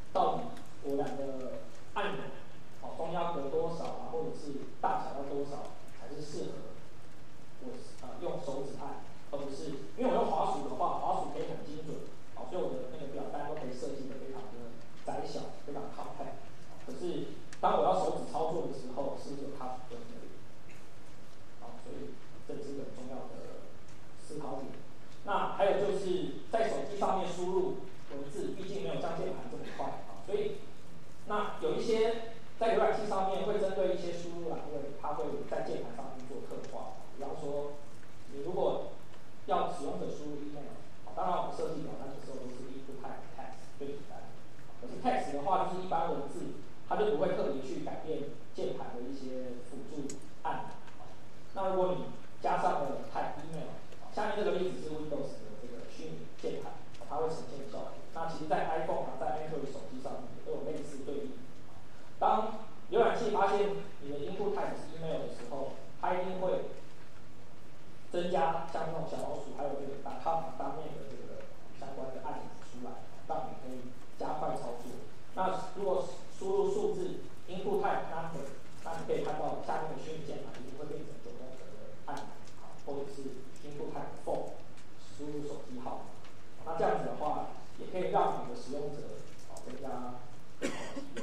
到底我两个按钮，哦，中间要隔多少啊，或者是大小要多少才是适合我呃用手指按，而不是因为我用滑鼠的话，滑鼠可以很精准，哦，所以我的那个表单都可以设计的非常的窄小，非常 compact。可是当我要手指操作的时候，是不是有 touch 跟那里？好，所以这是很重要的思考点。那还有就是在手机上面输入文字，毕竟没有像键盘这么快啊，所以那有一些在浏览器上面会针对一些输入栏位，它会在键盘上面做特化。比方说，你如果要使用者输入 email， 当然我们设计表单的时候都是 input type text 最简单。可是 text 的话，就是一般文字，它就不会特别去改变键盘的一些辅助按钮。那如果你加上了 type email， 下面这个例子是 Windows 的这个虚拟键盘，它会呈现效果。那其实在 iPhone 啊，在 Android 手机上面也都有类似对应。当浏览器发现你的 input type 是 email 的时候，它一定会增加像那种小老鼠还有这个 .com 当面的这个相关的按钮出来，让你可以加快操作。那如果输入数字 input type number， 那你可以看到下面的虚拟键盘一定会变成九宫格的按钮，或者是 input type phone， 输入手机号。那这样子的话，也可以让你的使用者增加体验。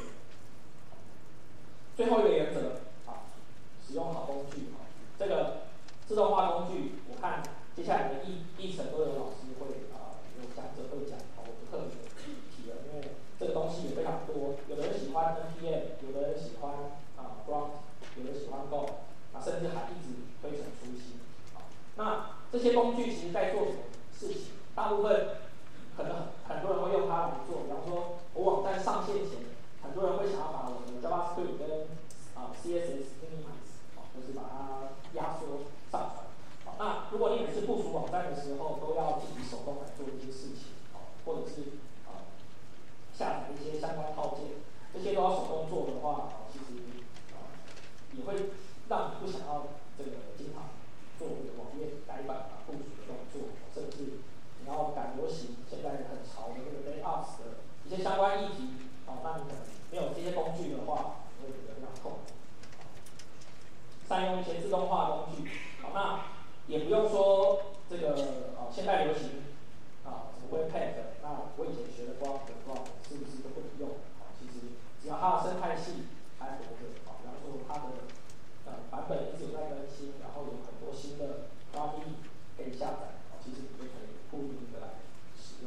最后一个原则啊，使用好工具啊，这个自动化工具，我看接下来的议议程都有老师会啊、呃、有讲者会讲，我不特别提了，因为这个东西也非常多，有的人喜欢 N P M， 有的人喜欢啊 Grunt， 有的人喜欢 Go， 啊甚至还一直推陈出新。啊，那这些工具其实在做什么事情？大部分可能很多人会用它来做，比方说我网站上线前，很多人会想要把我的 JavaScript 跟啊 C S S minimize， 啊，就是把它压缩上传。好，那如果你每次部署网站的时候都要自己手动来做一些事情，啊，或者是啊下载一些相关套件，这些都要手动做的话，啊，其实啊也会让你不想要这个经常做这个网页改版啊、部署的动作，甚至你要赶流行，现在很潮的这个 DevOps 的一些相关议题，啊，那你可能没有这些工具的话，你会觉得非常痛苦。善用一些自动化工具，好，那也不用说这个啊，现在流行啊什么 Webpack， 那我以前学的 Grunt 的 Grunt 是不是都不能用？啊，其实只要它的生态系还活着，啊，比方说它的呃版本一直有在更新，然后有很多新的 plugin 可以下载，啊，其实你就可以固定的来使用。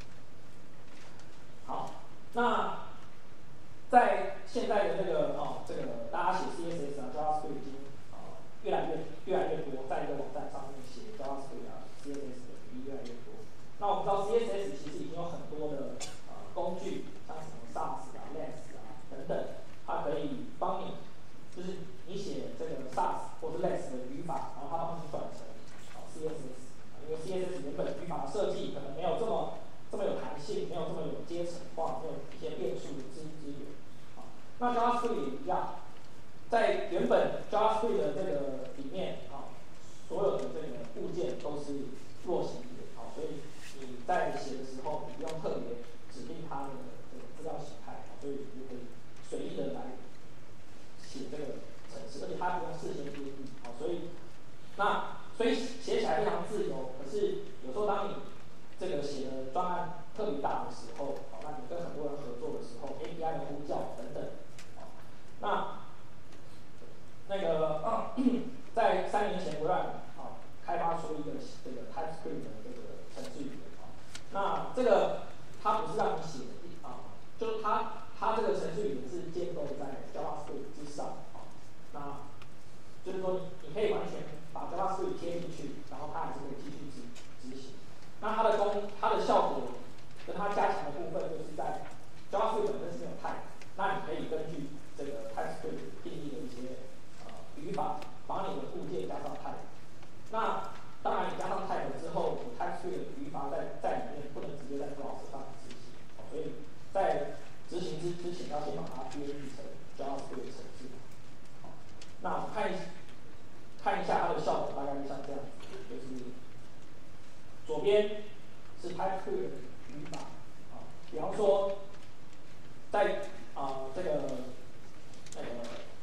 好，那在现在的这个哦，这个大家写 C S S 啊 ，JavaScript 已经啊越来越越来越多，在一个网站上面写 JavaScript 啊 C S S 的比例越来越多。那我们知道 C S S 其实已经有很多的呃工具，像什么 Sass 啊、Less 啊等等，它可以帮你，就是你写这个 Sass 或是 Less 的语法，然后它帮你转成啊 C S S， 因为 C S S 原本语法的设计可能没有这么这么有弹性，没有这么有阶层化，没有一些变数的资资源。那 JavaScript 也一样，在原本 JavaScript 的这个里面啊，所有的这个物件都是弱型的，啊，所以你在写的时候，你不用特别指定它的这个资料形态，所以你就可以随意的来写这个程式，而且它不用事先编译，啊，所以那所以写起来非常自由。可是有时候当你这个写的专案特别大的时候，好，那你跟很多人合作的时候 ，A P I 的呼叫等等，好，那那个、嗯、在三年前微软啊开发出一个这个 TypeScript 的这个程序语言，啊，那这个它不是让你写啊，就是它它这个程序语言是建构在 JavaScript 之上，啊，那就是说你你可以完全把 JavaScript 贴进去，然后它还是可以继续执执行。那它的功，它的效果跟它加强的部分，就是在 JavaScript 本身是没有 type， 那你可以根据这个 TypeScript 定义的一些呃语法，把你的物件加上 type。那当然你加上 type 之后，你 TypeScript 的语法在在里面不能直接在 browser 上执行，所以在执行之之前要先把它编译成 JavaScript 程式。那我们看一看一下它的效果，大概就像这样子，就是左边是 TypeScript 的语法，啊，比方说在啊、呃、这个那个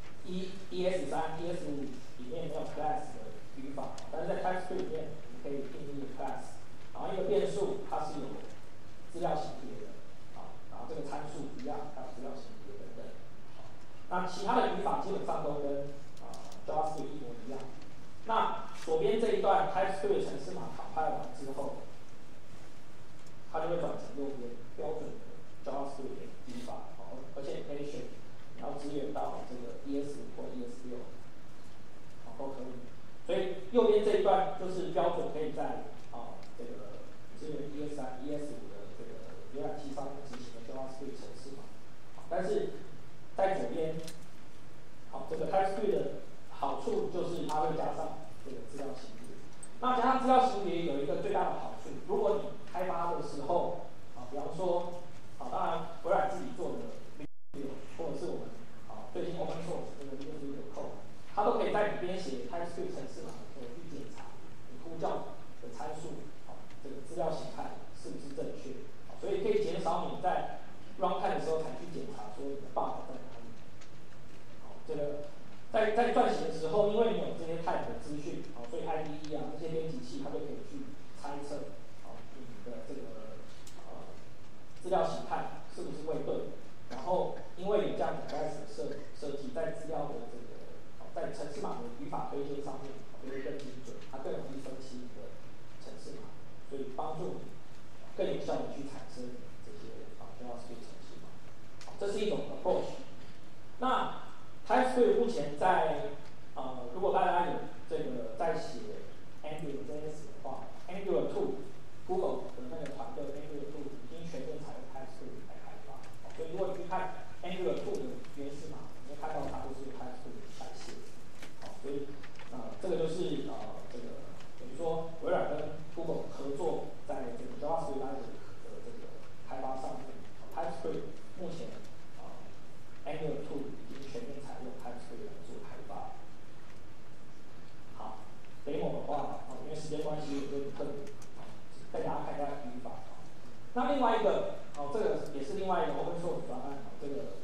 E E S 三 E S 五里面没有 class 的语法，但是在 TypeScript 里面你可以定义 class， 然后一个变数它是有资料型别的，啊，然后这个参数一样，还有资料型别等等。那其他的语法基本上都跟啊、呃、JavaScript 一模一样。那左边这一段 TypeScript 程式码 compile 完之后，它就会转成右边标准的 JavaScript 的语法，哦，而且可以选你要支援到这个 E S 五或 E S 六，哦，都可以。所以右边这一段就是标准可以在啊、呃、这个支援 E S 三、E S 五的这个浏览器上面执行的 JavaScript 程式码。但是在左边，好，这个 TypeScript 的好处就是它会加上这个资料型别。那加上资料型别有一个最大的好处，如果你开发的时候，啊，比方说，啊，当然微软自己做的 Visual， 或者是我们啊最近 Open Source 这个 Visual Code， 它都可以在你编写 TypeScript 程式码的时候去检查你呼叫的参数，啊，这个资料形态是不是正确，啊，所以可以减少你在 runtime 的时候才去检查说你的 bug 在哪里。好，这个在在撰写的时候，因为你有这些 type 的资讯，好，所以 I D E 啊这些编辑器它就可以去猜测，好，你的这个呃资料形态是不是会对。然后因为有这样的 class 的设设计，在资料的这个好在程式码的语法推荐上面，就会更精准，它更容易分析你的程式码，所以帮助你更有效的去产生这些啊 JavaScript 程式码。好，这是一种 approach。那 TypeScript 目前在呃，如果大家有这个在写 AngularJS 的话 ，Angular 二 Google 的那个团队 Angular 二已经全面采用 TypeScript 来开发，所以如果你去看 Angular 二的原始码，你会看到它都是 TypeScript 来写。好，所以呃，这个就是呃这个等于说微软跟 Google 合作在这个 JavaScript library 的这个开发上面 ，TypeScript 目前啊、呃、Angular 二已经全面采用 TypeScript 来做开发。好 ，demo 的话，哦，因为时间关系，我就不特别，啊，带大家看一下语法。那另外一个，哦，这个也是另外一个 Open Source 专案，这个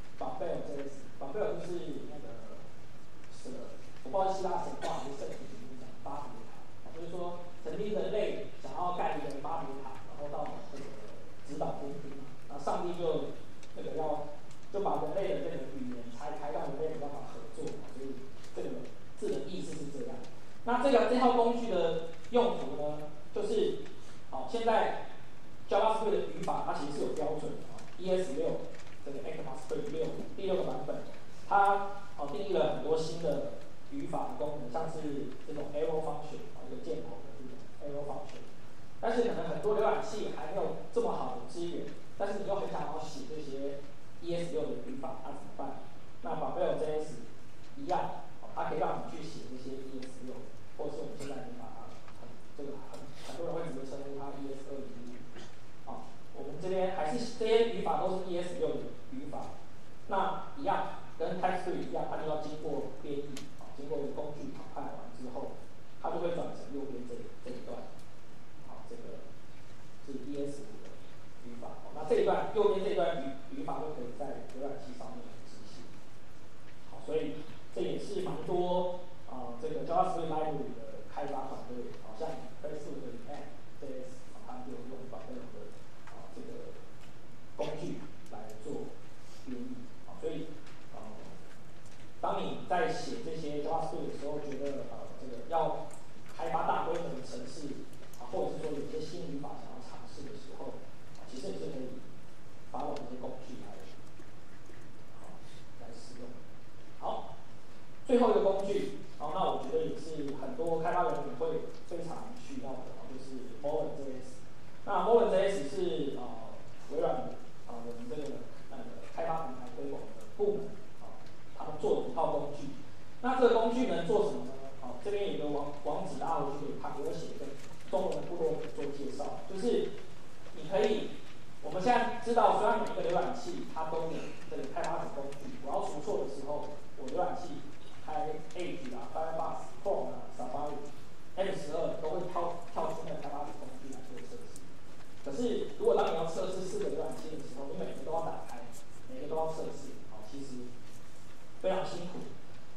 Babel.js，Babel 就是那个这个，我不知道希腊神话还是圣经里面讲巴别塔，就是说曾经人类想要盖一个巴别塔，然后到这个指导公兵，那上帝就那个要就把人类的这个语言拆开，让人类没办法合作，所以这个字的意思是这样。那这个这套工具的用途呢，就是好，现在 JavaScript 的语法它其实是有标准的啊 ，E S 六这个 ECMAScript 六第六个版本，它哦定义了很多新的语法的功能，像是这种 arrow function 啊，一个箭头的这种 arrow function。但是可能很多浏览器还没有这么好的资源，但是你又很想要写这些 E S 六的语法，那怎么办？那 Babel.js 一样，它可以让你去写这些 E S 六，或者是我们现在已经把它很这个很很多人会直接称呼它 E S 二零一。啊，我们这边还是这些语法都是 E S 六的语法，那一样跟 TypeScript 一样，它就要经过编译，啊，经过工具compile完之后，它就会转成右边这这一段，好，这个是 E S 五的语法，好，那这一段右边这一段语语法就可以在浏览器上面执行，好，所以这也是蛮多啊、呃、这个 JavaScript library 的开发团队，好像 Facebook 的 App.js 啊，他们就用 Babel 的啊这个工具来做编译，啊，所以呃，当你在写这些 JavaScript 的时候，觉得呃这个要开发大规模的程式，啊，或者是说有些新语法想要尝试的时候，啊，其实你是可以发我这些工具来，好来使用。好，最后一个工具，好，那我觉得也是很多开发人员会非常需要的，就是 Molen.js。那 Molen.js 是呃微软啊、呃、我们这个那个开发平台推广的部门啊，他们做的一套工具。那这个工具能做什么呢？好，这边有一个网网址，大家回去可以看，我写一个中文的部落格做介绍，就是你可以，我们现在知道，虽然每一个浏览器它都有这个开发者工具，我要除错的时候，我浏览器开 Edge 啊、Firefox、Chrome 啊、Safari、F 十二都会跳跳出那个开发者工具来做测试。可是，如果当你要测试四个浏览器的时候，你每个都要打开，每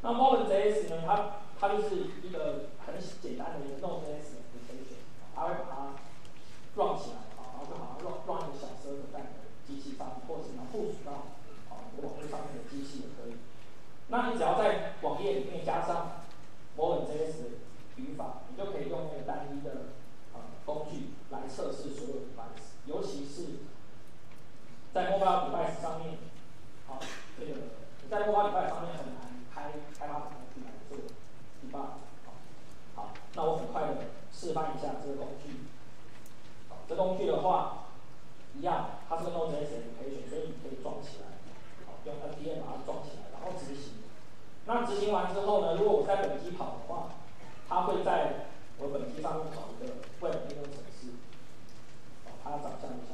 那 Modern.js 呢，它它就是一个很简单的一个 Node.js application， 它会把它 run 起来，啊，然后就好像 run run 一个小 server 在你的机器上面，或者你要部署到啊你的网络上面的机器也可以。那你只要在网页里面加上 Modern.js 的语法，你就可以用那个单一的呃工具来测试所有 device， 尤其是在 mobile device 上面，好，这个你在 mobile device 上面很难开开发者工具来做 debug， 好，好，那我很快的示范一下这个工具。好，这工具的话，一样，它是个 Node.js application， 所以你可以装起来，好，用 N P M 把它装起来，然后执行。那执行完之后呢，如果我在本机跑的话，它会在我本机上面跑一个 Web 应用程式，好，它长相如下。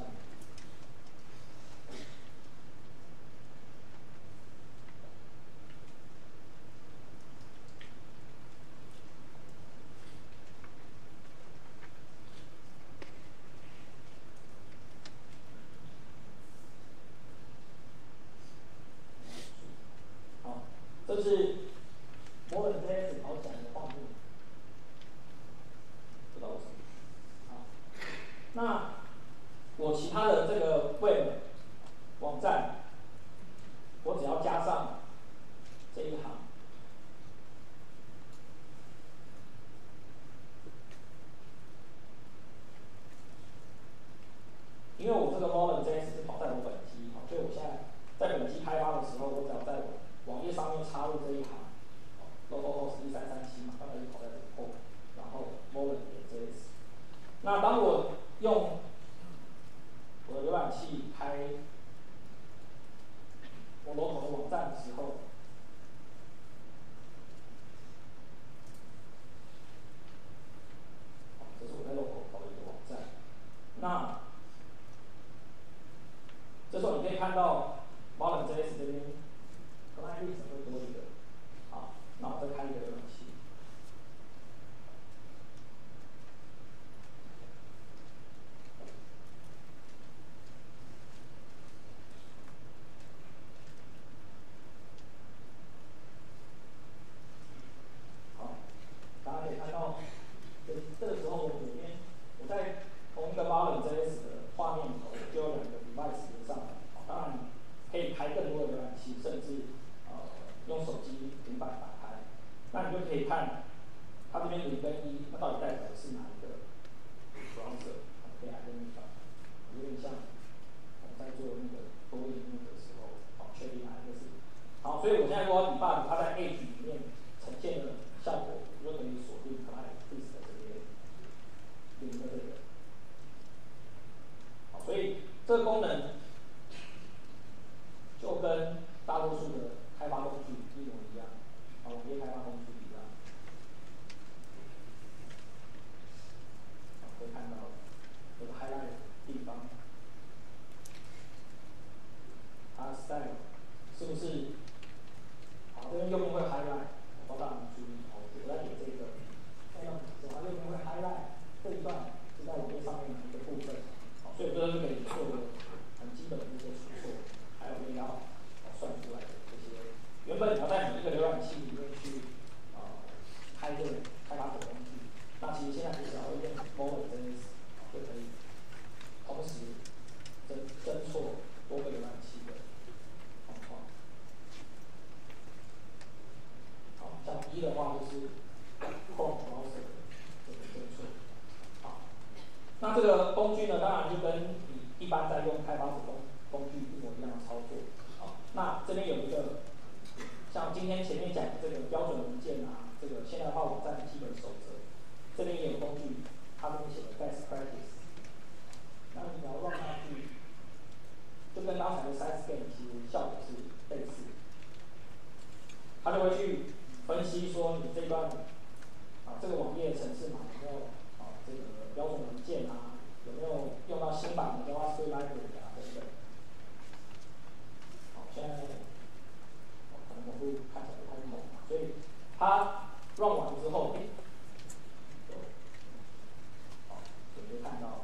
好，这是 Modern.js 跑起来的画面，不知道为什么。好，那我其他的这个 Web 网站，我只要加上这一行，因为我这个 Modern.js 是跑在我本机，所以我现在在本机开发的时候，我只要在网页上面插入这一行 ，localhost 一三三七嘛，刚才就跑在这个后，然后 Modern.js。那当我用我的浏览器开我 local 的网站的时候，这是我在 local 跑的一个网站。那这时候你可以看到 Modern.js 这边 client list 会多一个，好，那我再开一个浏览器。好，大家可以看到，这这个时候我左边我在同一个 Modern.js 的画面里头就有两个 device 连上来，好，当然你可以开更多的浏览器，甚至呃用手机、平板打开，那你就可以看它这边零跟一，那到底代表的是哪一个 browser 可以 identify， 有点像我们在做那个多荧幕的时候，好，确定哪一个是。好，所以我现在如果 debug 它在 Edge 里面呈现的效果，我就可以锁定 client list 的这边零的这个。好，所以这个功能就跟大多数的开发工具一模一样，啊，网页开发工具一样。好，可以看到这个 highlight 的地方，它的 style 是不是？好，这边右边会 highlight， 我帮大家注意，好，我在点这个，看到它右边会 highlight 这一段是在网页上面哪一个部分？好，所以这就可以做很基本的一些数错，还有你要算出来的这些。原本你要在每一个浏览器里面去啊、呃、开这个开发者工具，那其实现在你只要用 Modern.js 就可以同时侦侦错多个浏览器的状况。好，像一的话就是 Chrome browser 的这个侦错。好，那这个工具呢，当然就跟你一般在用开发者工工具一模一样的操作。好，那这边有一个像今天前面讲的这个标准文件啊，这个现代化网站的基本守则，这边也有工具，它这边写的 best practice。那你只要让它去，就跟刚才的 SideScan 其实效果是类似，它就会去分析说你这段啊这个网页程式码有没有啊这个标准文件啊，有没有用到新版的 JavaScript library 啊等等。好，现在可能网络看起来不太懂，所以它 run 完之后，哎，好，你就看到。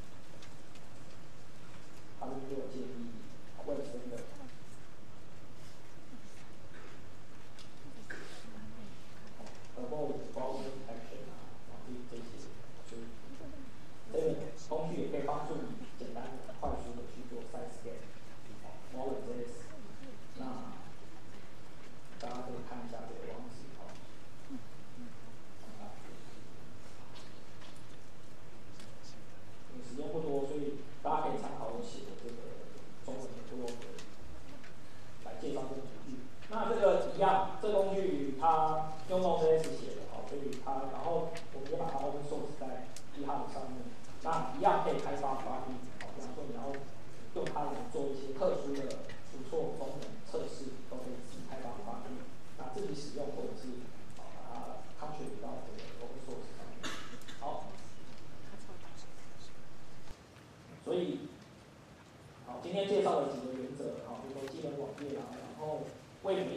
他们就有建议卫生的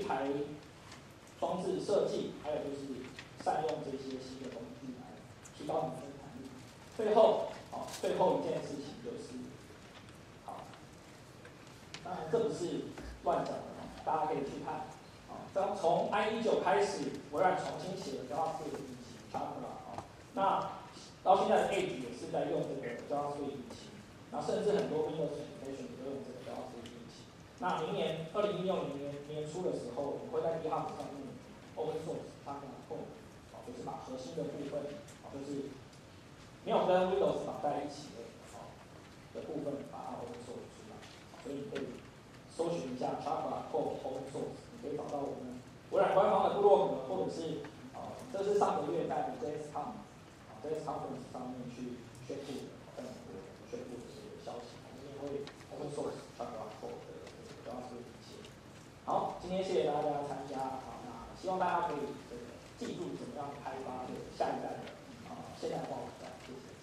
台装置设计，还有就是善用这些新的工具来提高你的生产力。最后，好，最后一件事情就是，好，当然这不是乱讲的，大家可以去看。啊，从 I E 九开始，微软重新写了 JavaScript 的引擎 Chakra 啊，那到现在的 Edge 也是在用这个 JavaScript 引擎，那甚至很多 Windows application 也都用这个 JavaScript 引擎。那明年二零一六年年初的时候，我会在 GitHub 上面 open source Chakra code， 啊，就是把核心的部分，啊，就是没有跟 Windows 绑在一起的，啊的部分，把它 open source 出来。所以你可以搜寻一下 Chakra code open source， 你可以找到我们微软官方的部落格，或者是啊，这是上个月在 JSConf 啊 JSConference 上面去宣布的，跟美国宣布的这个消息，我们也会 open source Chakra code 的这个 JavaScript 引擎。好，今天谢谢大家参加，好，那希望大家可以这个记住怎么样开发这个下一代的啊现代化网站，谢谢。